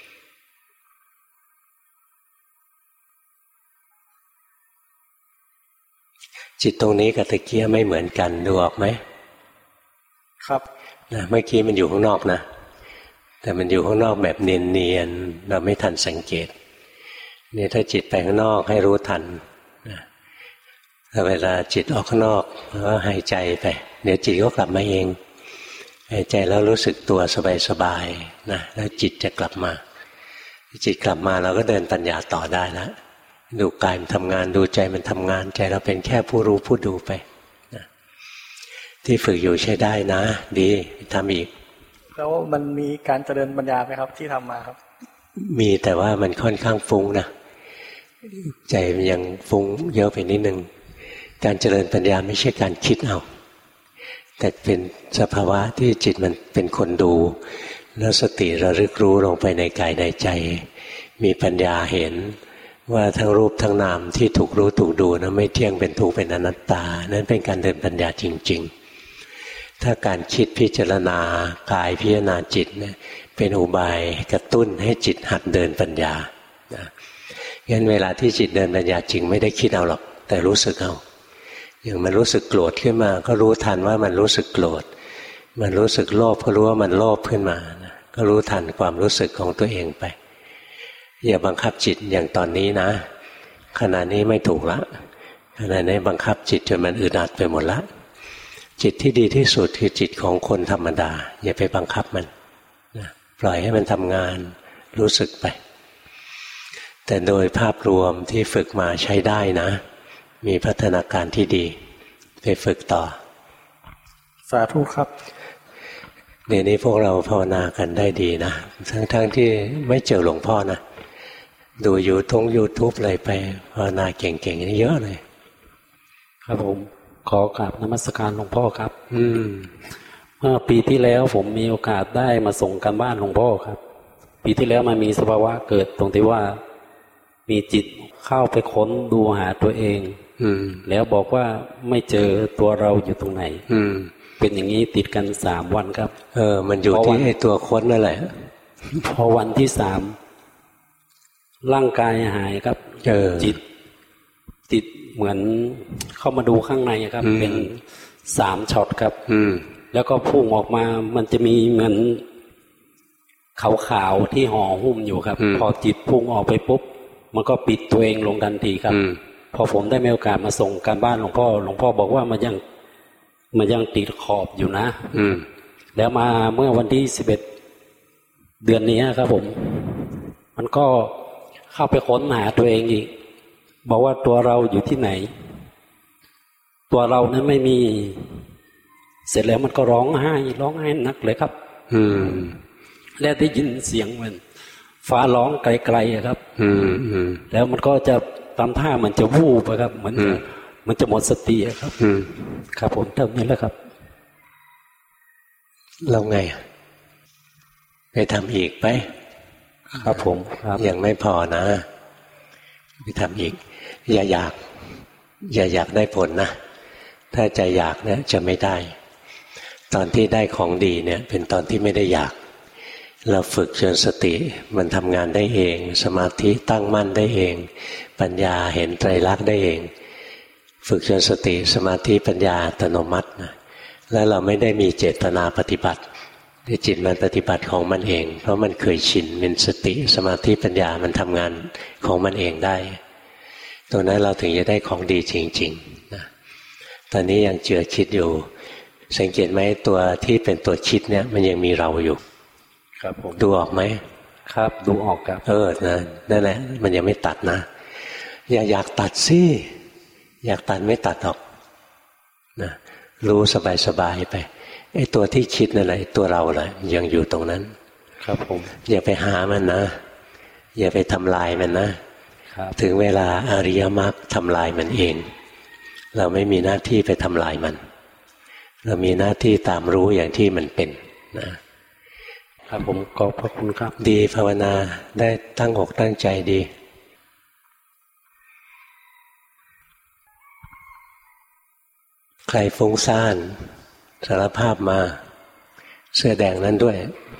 ๆจิตตรงนี้กับตะเกียไม่เหมือนกันดูออกไหมครับนะเมื่อกี้มันอยู่ข้างนอกนะแต่มันอยู่ข้างนอกแบบเนียนๆเราไม่ทันสังเกตนี่ถ้าจิตไปข้างนอกให้รู้ทันนะถ้าเวลาจิตออกข้างนอกก็หายใจไปเดี๋ยวจิตก็กลับมาเองหายใจแล้วรู้สึกตัวสบายๆนะแล้วจิตจะกลับมาจิตกลับมาเราก็เดินปัญญาต่อได้แล้วดูกายมันทำงานดูใจมันทำงานใจเราเป็นแค่ผู้รู้ผู้ดูไปนะที่ฝึกอยู่ใช้ได้นะดีทำอีกแล้วมันมีการเจริญปัญญาไหมครับที่ทำมาครับมีแต่ว่ามันค่อนข้างฟุ้งนะใจมันยังฟุ้งเยอะไปนิดนึงการเจริญปัญญาไม่ใช่การคิดเอาแต่เป็นสภาวะที่จิตมันเป็นคนดูแล้วสติระลึกรู้ลงไปในกายในใจมีปัญญาเห็นว่าทั้งรูปทั้งนามที่ถูกรู้ถูกดูนะไม่เที่ยงเป็นทุกข์เป็นอนัตตานั่นเป็นการเดินปัญญาจริงๆถ้าการคิดพิจารณากายพิจารณาจิตเนี่ยเป็นอุบายกระตุ้นให้จิตหัดเดินปัญญานะงั้นเวลาที่จิตเดินปัญญาจริงไม่ได้คิดเอาหรอกแต่รู้สึกเอาอย่างมันรู้สึกโกรธขึ้นมาก็รู้ทันว่ามันรู้สึกโกรธมันรู้สึกโลภก็รู้ว่ามันโลภขึ้นมานะก็รู้ทันความรู้สึกของตัวเองไปอย่าบังคับจิตอย่างตอนนี้นะขณะนี้ไม่ถูกละขณะนี้บังคับจิตจนมันอึดอัดไปหมดละจิตที่ดีที่สุดคือจิตของคนธรรมดาอย่าไปบังคับมันนะปล่อยให้มันทำงานรู้สึกไปแต่โดยภาพรวมที่ฝึกมาใช้ได้นะมีพัฒนาการที่ดีไปฝึกต่อสาธุครับเดี๋ยวนี้พวกเราภาวนากันได้ดีนะทั้งๆ ท, ที่ไม่เจอหลวงพ่อนะดูยูทงยูทูบอะไรไปภาวนาเก่งๆนี่เยอะเลยครับผมขอกราบนมัสการหลวงพ่อครับอืมเมื่อปีที่แล้วผมมีโอกาสได้มาส่งการบ้านหลวงพ่อครับปีที่แล้วมันมีสภาวะเกิดตรงที่ว่ามีจิตเข้าไปค้นดูหาตัวเองอืมแล้วบอกว่าไม่เจอตัวเราอยู่ตรงไหนอืมเป็นอย่างนี้ติดกันสามวันครับเออมันอยู่ที่ไอ้ตัวค้นนั่นแหละพอวันที่สามร่างกายหายครับเจอจิตติดเหมือนเข้ามาดูข้างในครับเป็นสามช็อตครับอืมแล้วก็พุ่งออกมามันจะมีเหมือนขาวๆที่ห่อหุ้มอยู่ครับพอจิตพุ่งออกไปปุ๊บมันก็ปิดตัวเองลงทันทีครับพอผมได้มีโอกาสมาส่งการบ้านหลวงพ่อหลวงพ่อบอกว่ามันยังมันยังติดขอบอยู่นะอืมแล้วมาเมื่อวันที่สิบเอ็ดเดือนนี้ครับผมมันก็เข้าไปค้นหาตัวเองอีกบอกว่าตัวเราอยู่ที่ไหนตัวเรานั้นไม่มีเสร็จแล้วมันก็ร้องไห้ร้องไห้นักเลยครับอืมแล้วได้ยินเสียงมันฟ้าร้องไกลๆครับอืมอืมแล้วมันก็จะตามท่ามันจะวูบไปครับเหมือนมันจะหมดสติครับอืมครับผมเท่านี้แหละครับเราไงไปทำอีกไปครับผมครับยังไม่พอนะไปทำอีกอย่าอยากอย่าอยากได้ผลนะถ้าใจอยากเนี่ยจะไม่ได้ตอนที่ได้ของดีเนี่ยเป็นตอนที่ไม่ได้อยากเราฝึกจนสติมันทำงานได้เองสมาธิตั้งมั่นได้เองปัญญาเห็นไตรลักษณ์ได้เองฝึกจนสติสมาธิปัญญาอัตโนมัตินะแล้วเราไม่ได้มีเจตนาปฏิบัติที่จิตมันปฏิบัติของมันเองเพราะมันเคยชินเป็นสติสมาธิปัญญามันทำงานของมันเองได้ตรงนั้นเราถึงจะได้ของดีจริงๆนะตอนนี้ยังเจือคิดอยู่สังเกตไหมตัวที่เป็นตัวคิดเนี่ยมันยังมีเราอยู่ครับผมดูออกไหมครับดูออกครับเออนะนั่นแหละมันยังไม่ตัดนะอย่าอยากตัดสิอยากตัดไม่ตัดหรอกนะรู้สบายๆไปไอ้ตัวที่คิดนั่นแหละตัวเราแหละยังอยู่ตรงนั้นครับผมอย่าไปหามันนะอย่าไปทำลายมันนะถึงเวลาอริยมรรคทำลายมันเองเราไม่มีหน้าที่ไปทำลายมันเรามีหน้าที่ตามรู้อย่างที่มันเป็นนะครับผมขอบพระคุณครับดีภาวนาได้ตั้งอกตั้งใจดีใครฟุ้งซ่านสารภาพมาเสื้อแดงนั้นด้วย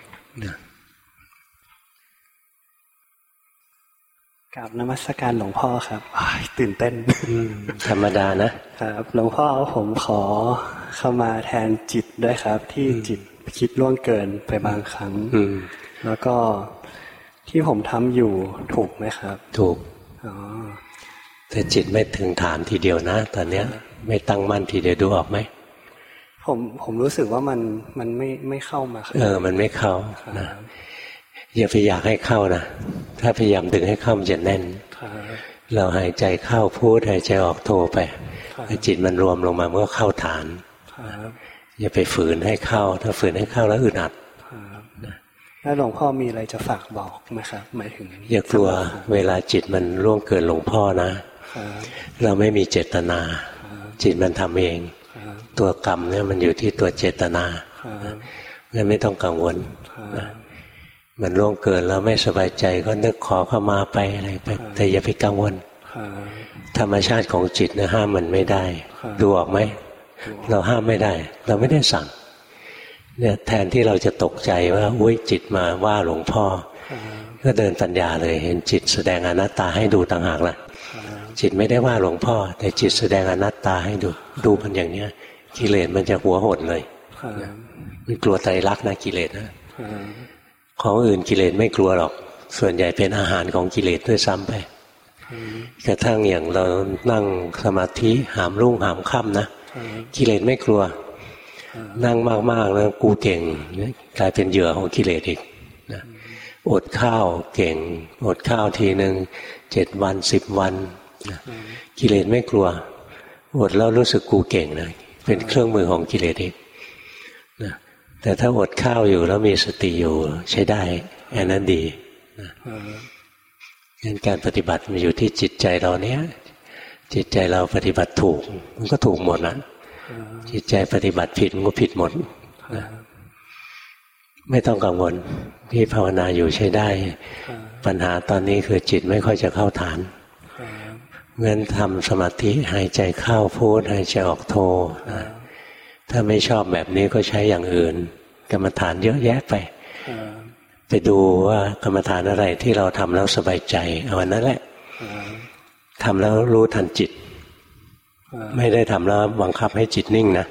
กราบนมัสการหลวงพ่อครับตื่นเต้นธรรมดานะครับหลวงพ่อผมขอเข้ามาแทนจิตด้วยครับที่จิตคิดล่วงเกินไปบางครั้งแล้วก็ที่ผมทำอยู่ถูกไหมครับถูกอ๋อแต่จิตไม่ถึงฐานทีเดียวนะตอนเนี้ยไม่ตั้งมั่นทีเดียวดูออกไหมผมผมรู้สึกว่ามันมันไม่ไม่เข้ามาเออมันไม่เข้านะอย่าไปอยากให้เข้านะถ้าพยายามดึงให้เข้ามันจะแน่นเราหายใจเข้าพูดหายใจออกโทไปจิตมันรวมลงมามันก็เข้าฐานอย่าไปฝืนให้เข้าถ้าฝืนให้เข้าแล้วอึดอัดแล้วหลวงพ่อมีอะไรจะฝากบอกไหมครับหมายถึงอย่ากลัวเวลาจิตมันล่วงเกินหลวงพ่อนะเราไม่มีเจตนาจิตมันทำเองตัวกรรมเนี่ยมันอยู่ที่ตัวเจตนางั้นไม่ต้องกังวลนะมันล่วงเกินแล้วไม่สบายใจก็นึกขอเข้ามาไปอะไรไปแต่อย่าไปกังวลธรรมชาติของจิตเนี่ยห้ามมันไม่ได้ดูออกไหมเราห้ามไม่ได้เราไม่ได้สั่งเนี่ยแทนที่เราจะตกใจว่าอุ้ยจิตมาว่าหลวงพ่อก็เดินปัญญาเลยเห็นจิตแสดงอนัตตาให้ดูต่างหากล่ะจิตไม่ได้ว่าหลวงพ่อแต่จิตแสดงอนัตตาให้ดูดูมันอย่างเนี้ยกิเลสมันจะหัวหดเลยมันกลัวไตรลักษณ์นะกิเลสนะของอื่นกิเลสไม่กลัวหรอกส่วนใหญ่เป็นอาหารของกิเลสด้วยซ้ำไปกระทั่งอย่างเรานั่งสมาธิหามรุ่งหามค่ำนะกิเลสไม่กลัวนั่งมากๆแล้วกูเก่งกลายเป็นเหยื่อของกิเลสอีกนะอดข้าวเก่งอดข้าวทีหนึ่งเจ็ดวันสิบวันนะกิเลสไม่กลัวอดแล้วรู้สึกกูเก่งนะเป็นเครื่องมือของกิเลสอีกนะแต่ถ้าอดข้าวอยู่แล้วมีสติอยู่ใช้ได้อันนั้นดีนะงั้นการปฏิบัติมันอยู่ที่จิตใจเราเนี้ยจิตใจเราปฏิบัติถูกมันก็ถูกหมดนะจิตใจปฏิบัติผิดมันก็ผิดหมดนะไม่ต้องกังวลที่ภาวนาอยู่ใช้ได้ปัญหาตอนนี้คือจิตไม่ค่อยจะเข้าฐานงั้นทำสมาธิหายใจเข้าพูดหายใจออกโทนะถ้าไม่ชอบแบบนี้ก็ใช้อย่างอื่นกรรมฐานเยอะแยะไปไปดูว่ากรรมฐานอะไรที่เราทำแล้วสบายใจเอาอันนั้นแหละทำแล้วรู้ทันจิตไม่ได้ทำแล้วบังคับให้จิตนิ่งนะ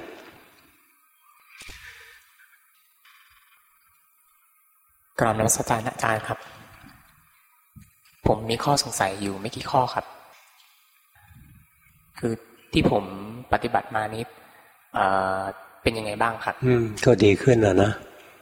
กราบนมัสการอาจารย์ครับผมมีข้อสงสัยอยู่ไม่กี่ข้อครับคือที่ผมปฏิบัติมานี้เอ่อเป็นยังไงบ้างครับอืมก็ดีขึ้นแล้วนะ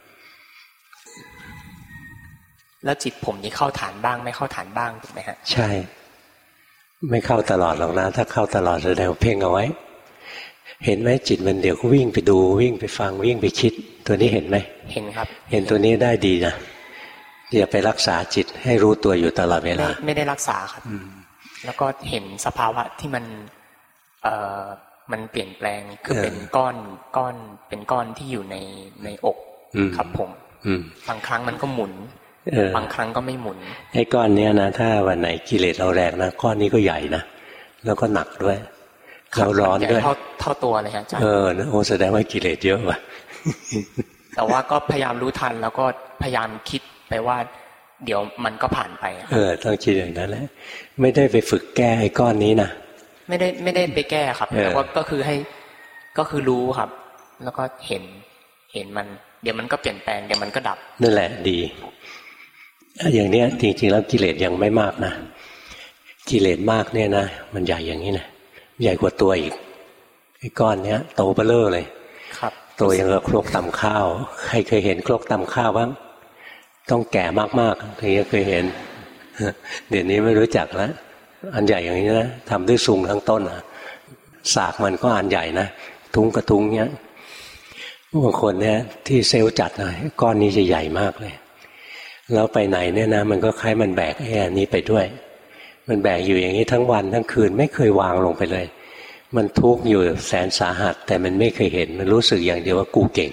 แล้วจิตผมนี่เข้าฐานบ้างไม่เข้าฐานบ้างถูกไหมฮะใช่ไม่เข้าตลอดหรอกนะถ้าเข้าตลอดแสดงเพ่งเอาไว้เห็นไหมจิตมันเดี๋ยวก็วิ่งไปดูวิ่งไปฟังวิ่งไปคิดตัวนี้เห็นไหมเห็นครับเห็นตัวนี้ได้ดีนะอย่าไปรักษาจิตให้รู้ตัวอยู่ตลอดเวลาไม่ได้รักษาครับแล้วก็เห็นสภาวะที่มันเอ่อมันเปลี่ยนแปลงคือเป็นก้อนก้อนเป็นก้อนที่อยู่ในในอกครับผมบางครั้งมันก็หมุนบางครั้งก็ไม่หมุนไอ้ก้อนเนี้ยนะถ้าวันไหนกิเลสเราแรงนะก้อนนี้ก็ใหญ่นะแล้วก็หนักด้วยเราร้อนด้วยเท่าเท่าตัวเลยฮะอาจารย์เออโอ้แสดงว่ากิเลสเยอะว่ะแต่ว่าก็พยายามรู้ทันแล้วก็พยายามคิดไปว่าเดี๋ยวมันก็ผ่านไปเออต้องคิดอย่างนั้นแหละไม่ได้ไปฝึกแก้ไอ้ก้อนนี้นะไม่ได้ไม่ได้ไปแก้ครับแต่ว่าก็คือให้ก็คือรู้ครับแล้วก็เห็นเห็นมันเดี๋ยวมันก็เปลี่ยนแปลงเดี๋ยวมันก็ดับนั่นแหละดีอย่างเนี้ยจริงๆแล้วกิเลสยังไม่มากนะกิเลสมากเนี่ยนะมันใหญ่อย่างนี้นะใหญ่กว่าตัวอีกไอ้ก้อนเนี้ยโตเบ้อเร่อเลยครับโตอย่างกับครกตำข้าวใครเคยเห็นครกตำข้าวบ้างต้องแก่มากๆถึงจะเคยเห็นเดี๋ยวนี้ไม่รู้จักแล้วอันใหญ่อย่างนี้นะทำด้วยซุงทั้งต้นนะสากมันก็อันใหญ่นะทุ้งกระทุ้งเนี้ยบางคนเนี่ยที่เซลล์จัดหน่อยก้อนนี้จะใหญ่มากเลยแล้วไปไหนเนี่ยนะมันก็คล้ายมันแบกไอ้อันนี้ไปด้วยมันแบกอยู่อย่างนี้ทั้งวันทั้งคืนไม่เคยวางลงไปเลยมันทุกข์อยู่แสนสาหัสแต่มันไม่เคยเห็นมันรู้สึกอย่างเดียวว่ากูเก่ง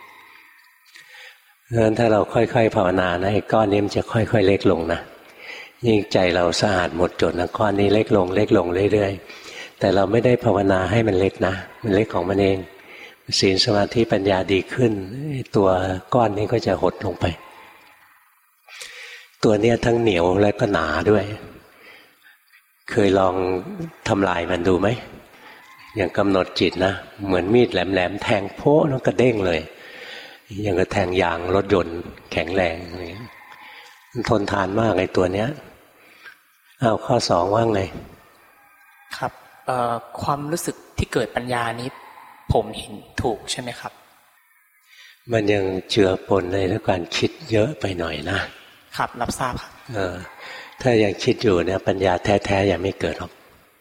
เพราะฉะนั้นถ้าเราค่อยๆภาวนานะไอ้ก้อนนี้มันจะค่อยๆเล็กลงนะยิ่งใจเราสะอาดหมดจดนะก้อนนี้เล็กลงเล็กลงเรื่อยๆแต่เราไม่ได้ภาวนาให้มันเล็กนะมันเล็กของมันเองศีลสมาธิปัญญาดีขึ้นตัวก้อนนี้ก็จะหดลงไปตัวเนี้ยทั้งเหนียวและก็หนาด้วยเคยลองทำลายมันดูไหมอย่างกำหนดจิตนะเหมือนมีดแหลมๆแทงโป๊ะแล้วก็เด้งเลยอย่างกับแทงยางรถยนต์แข็งแรงมันทนทานมากไอ้ตัวเนี้ยอ้าวข้อสองว่าไงครับเอ่อความรู้สึกที่เกิดปัญญานี้ผมเห็นถูกใช่ไหมครับมันยังเจือปนในเรื่องการคิดเยอะไปหน่อยนะครับรับทราบครับเออถ้ายังคิดอยู่เนี่ยปัญญาแท้ๆยังไม่เกิดหรอก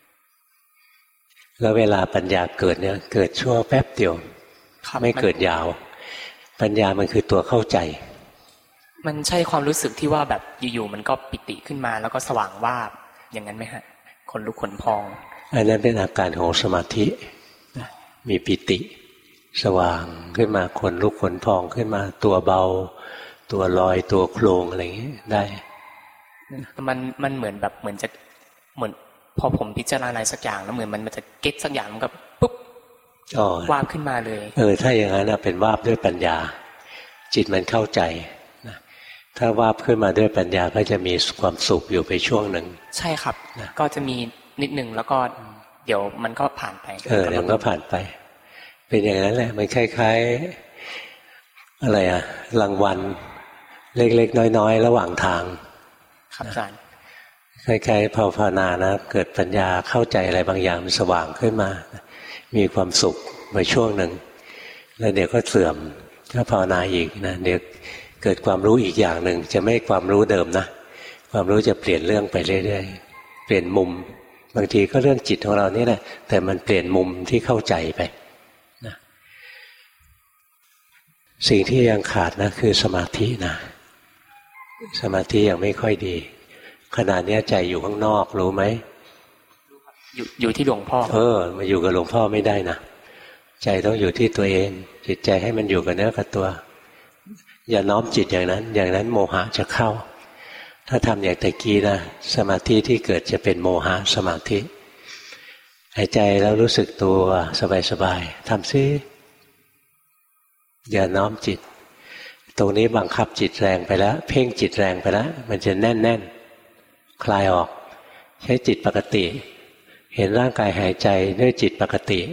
แล้วเวลาปัญญาเกิดเนี่ยเกิดชั่วแป๊บเดียวไม่เกิดยาวปัญญามันคือตัวเข้าใจมันใช่ความรู้สึกที่ว่าแบบอยู่ๆมันก็ปิติขึ้นมาแล้วก็สว่างวาบอย่างนั้นไหมฮะขนลุกขนพองอันนั้นเป็นอาการของสมาธิมีปิติสว่างขึ้นมาขนลุกขนพองขึ้นมาตัวเบาตัวลอยตัวโครงอะไรอย่างนี้ได้มันมันเหมือนแบบเหมือนจะเหมือนพอผมพิจารณาอะไรสักอย่างแล้วเหมือนมันมันจะเก็ตสักอย่างมันก็ปุ๊บวาบขึ้นมาเลยเออถ้าอย่างนั้นเป็นวาบด้วยปัญญาจิตมันเข้าใจนะถ้าวาบขึ้นมาด้วยปัญญาก็จะมีความสุขอยู่ไปช่วงหนึ่งใช่ครับนะก็จะมีนิดหนึ่งแล้วก็เดี๋ยวมันก็ผ่านไปเออเดี๋ยวก็ผ่านไปเป็นอย่างนั้นแหละมันคล้ายๆอะไรอะรางวัลเล็กๆน้อยๆระหว่างทางครับอาจารย์คล้ายๆภาวนานะเกิดปัญญาเข้าใจอะไรบางอย่างมันสว่างขึ้นมามีความสุขมาช่วงหนึ่งแล้วเดี๋ยวก็เสื่อมถ้าภาวนาอีกนะเดี๋ยวเกิดความรู้อีกอย่างหนึ่งจะไม่ความรู้เดิมนะความรู้จะเปลี่ยนเรื่องไปเรื่อยๆเปลี่ยนมุมบางทีก็เรื่องจิตของเรานี่แหละแต่มันเปลี่ยนมุมที่เข้าใจไปนะสิ่งที่ยังขาดนะคือสมาธินะสมาธิยังไม่ค่อยดีขณะนี้ใจอยู่ข้างนอกรู้ไหมอยู่อยู่ที่หลวงพ่อเออมาอยู่กับหลวงพ่อไม่ได้นะใจต้องอยู่ที่ตัวเองจิตใจให้มันอยู่กับเนื้อกับตัวอย่าน้อมจิตอย่างนั้นอย่างนั้นโมหะจะเข้าถ้าทำอย่างตะกี้นะสมาธิที่เกิดจะเป็นโมหะสมาธิหายใจแล้วรู้สึกตัวสบายๆทำซิอย่าน้อมจิตตรงนี้บังคับจิตแรงไปแล้วเพ่งจิตแรงไปแล้วมันจะแน่นๆคลายออกใช้จิตปกติเห็นร่างกายหายใจด้วยจิตปกติ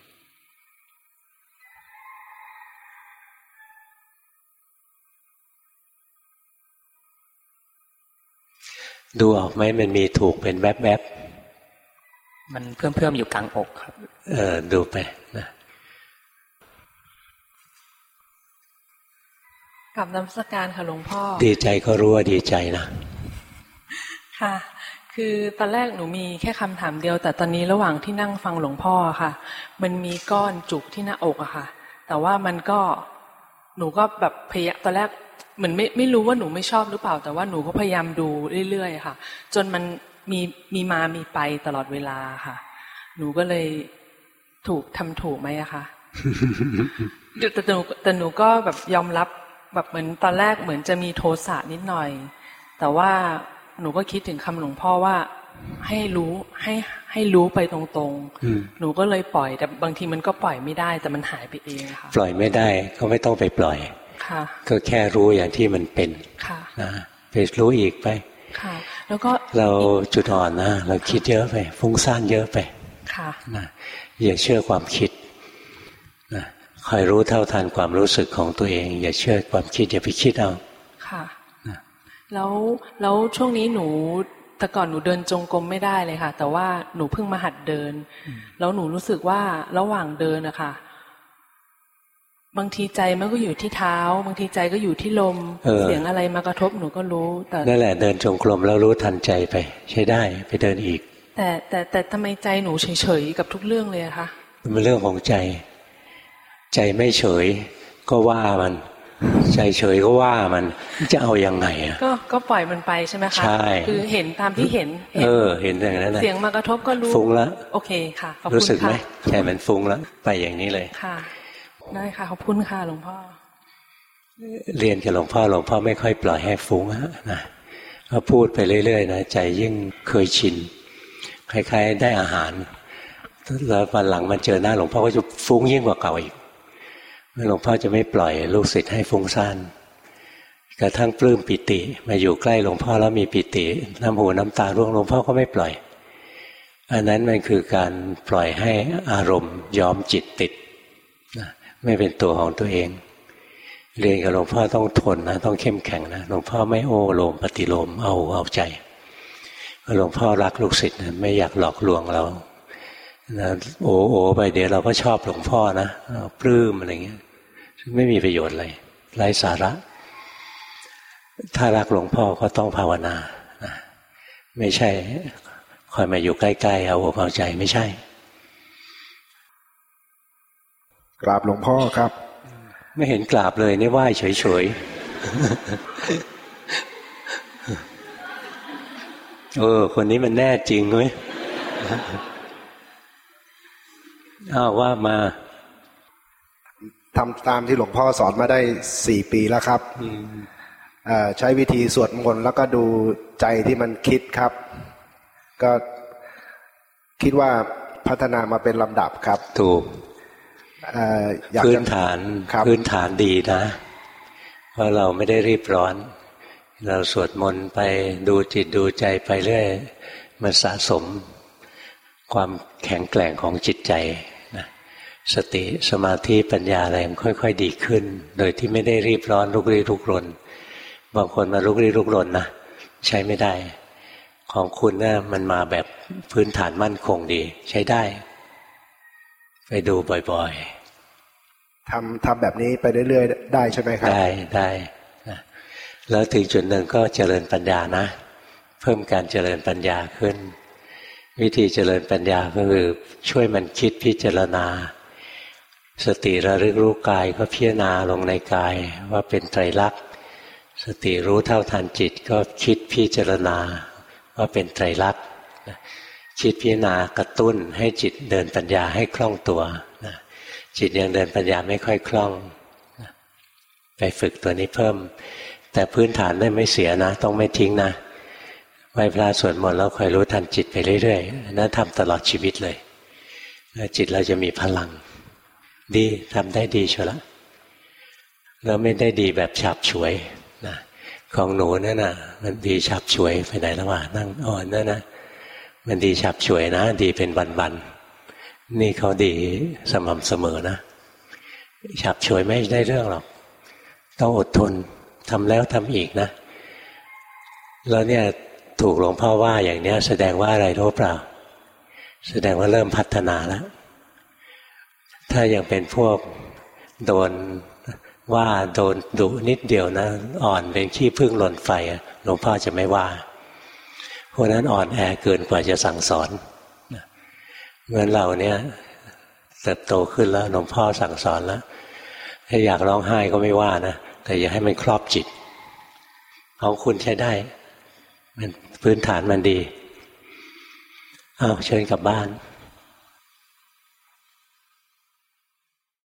ดูออกไหมมันมีถูกเป็นแวบๆมันเพิ่มเพิ่มอยู่กลางอกครับเออดูไปนะกับนมัสการค่ะหลวงพ่อดีใจก็รู้ว่าดีใจนะค่ะคือตอนแรกหนูมีแค่คำถามเดียวแต่ตอนนี้ระหว่างที่นั่งฟังหลวงพ่อค่ะมันมีก้อนจุกที่หน้าอกอะค่ะแต่ว่ามันก็หนูก็แบบพยายามตอนแรกเหมือนไม่ไม่รู้ว่าหนูไม่ชอบหรือเปล่าแต่ว่าหนูก็พยายามดูเรื่อยๆค่ะจนมันมีมีมามีไปตลอดเวลาค่ะหนูก็เลยถูกทำถูกไหมอะคะ แต่หนูแต่หนูก็แบบยอมรับแบบเหมือนตอนแรกเหมือนจะมีโทสะนิดหน่อยแต่ว่าหนูก็คิดถึงคำหลวงพ่อว่าให้รู้ให้ให้รู้ไปตรงๆหนูก็เลยปล่อยแต่บางทีมันก็ปล่อยไม่ได้แต่มันหายไปเองค่ะปล่อยไม่ได้ก็ไม่ต้องไปปล่อยก็แค่รู้อย่างที่มันเป็นนะไปรู้อีกไปแล้วก็เราจุดอ่อนนะเราคิดเยอะไปฟุ้งซ่านเยอะไปค่ะนะอย่าเชื่อความคิดนะคอยรู้เท่าทันความรู้สึกของตัวเองอย่าเชื่อความคิดอย่าไปคิดเอาค่ะนะแล้วแล้วช่วงนี้หนูแต่ก่อนหนูเดินจงกรมไม่ได้เลยค่ะแต่ว่าหนูเพิ่งมาหัดเดินแล้วหนูรู้สึกว่าระหว่างเดินนะคะบางทีใจมันก็อยู่ที่เท้าบางทีใจก็อยู่ที่ลม เ, เสียงอะไรมากระทบหนูก็รู้แต่นั่นแหละเดินจงกรมแล้วรู้ทันใจไปใช้ได้ไปเดินอีกแต่แต่แต่ทำไมใจหนูเฉยๆกับทุกเรื่องเลยอะคะมันเรื่องของใจใจไม่เฉยก็ว่ามันใจเฉยก็ว่ามันจะเอายังไงอ่ะก็ก็ปล่อยมันไปใช่ไหมคะใช่คือเห็นตามที่เห็นเออเห็นอย่างนั้นเสียงมากระทบก็รู้ฟุ้งแล้วโอเคค่ะขอบคุณค่ะรู้สึกไหมใจมันฟุ้งแล้วไปอย่างนี้เลยค่ะได้ค่ะขอบคุณค่ะหลวงพ่อเรียนกับหลวงพ่อหลวงพ่อไม่ค่อยปล่อยให้ฟุ้งนะก็พูดไปเรื่อยๆนะใจยิ่งเคยชินคล้ายๆได้อาหารแล้ววันหลังมันเจอหน้าหลวงพ่อก็จะฟุ้งยิ่งกว่าเก่าอีกหลวงพ่อจะไม่ปล่อยลูกศิษย์ให้ฟุ้งซ่านกระทั่งปลื้มปิติมาอยู่ใกล้หลวงพ่อแล้วมีปิติน้ำหูน้ำตาร่วงหลวงพ่อก็ไม่ปล่อยอันนั้นมันคือการปล่อยให้อารมณ์ยอมจิตติดนะไม่เป็นตัวของตัวเองเรียนกับหลวงพ่อต้องทนนะต้องเข้มแข็งนะหลวงพ่อไม่โอ้โลมปฏิโลมเอาเอาใจหลวงพ่อรักลูกศิษย์นะไม่อยากหลอกลวงเรานะโอ้โอ้ไปเดี๋ยวเราก็ชอบหลวงพ่อนะปลื้มอะไรเงี้ยไม่มีประโยชน์เลยไร้สาระถ้ารักหลวงพ่อก็ต้องภาวนานะไม่ใช่คอยมาอยู่ใกล้ๆเอาอกเอาใจไม่ใช่กราบหลวงพ่อครับไม่เห็นกราบเลยนี่ไหว้เฉยๆเออคนนี้มันแน่จริงเว้ยอ้าวว่ามาทำตามที่หลวงพ่อสอนมาได้สี่ปีแล้วครับใช้วิธีสวดมนต์แล้วก็ดูใจที่มันคิดครับก็คิดว่าพัฒนามาเป็นลำดับครับถูกพื้นฐานพื้นฐานดีนะเพราะเราไม่ได้รีบร้อนเราสวดมนต์ไปดูจิตดูใจไปเรื่อยมันสะสมความแข็งแกร่งของจิตใจนะสติสมาธิปัญญาอะไรมันค่อยๆดีขึ้นโดยที่ไม่ได้รีบร้อนลุกลี้ลุกลนบางคนมาลุกลี้ลุกลนนะใช้ไม่ได้ของคุณนะ่ะมันมาแบบพื้นฐานมั่นคงดีใช้ได้ไปดูบ่อยๆทำทำแบบนี้ไปเรื่อยๆได้ใช่ไหมครับได้ได้นะแล้วถึงจุดหนึ่งก็เจริญปัญญานะเพิ่มการเจริญปัญญาขึ้นวิธีเจริญปัญญาก็คือช่วยมันคิดพิจารณาสติระลึกรู้กายก็พิจารณาลงในกายว่าเป็นไตรลักษณ์สติรู้เท่าทันจิตก็คิดพิจารณาว่าเป็นไตรลักษณ์คิดพิจารณากระตุ้นให้จิตเดินปัญญาให้คล่องตัวนะจิตยังเดินปัญญาไม่ค่อยคล่องนะไปฝึกตัวนี้เพิ่มแต่พื้นฐานได้ไม่เสียนะต้องไม่ทิ้งนะไหว้พระสวดมนต์แล้วคอยรู้ทันจิตไปเรื่อยๆนั่นทำตลอดชีวิตเลยแล้วจิตเราจะมีพลังดีทำได้ดีเชียวละแล้วไม่ได้ดีแบบฉับฉวยนะของหนูนั่นน่ะมันดีฉับฉวยไปไหนแล้ววะนั่งอ่อนนั่นนะมันดีฉับฉวยนะดีเป็นวันๆนี่เขาดีสม่ำเสมอนะฉับฉวยไม่ได้เรื่องหรอกต้องอดทนทำแล้วทำอีกนะแล้วเนี่ยถูกหลวงพ่อว่าอย่างเนี้ยแสดงว่าอะไรรู้เปล่าแสดงว่าเริ่มพัฒนาแล้วถ้ายังเป็นพวกโดนว่าโดนดุนิดเดียวนะอ่อนเป็นขี้ผึ้งหล่นไฟหลวงพ่อจะไม่ว่าพวกนั้นอ่อนแอเกินกว่าจะสั่งสอนเหมือนเราเนี่ยเติบโตขึ้นแล้วหลวงพ่อสั่งสอนแล้วถ้าอยากร้องไห้ก็ไม่ว่านะแต่อย่าให้มันครอบจิตของคุณใช้ได้มันพื้นฐานมันดีอ้าวเชิญกลับบ้าน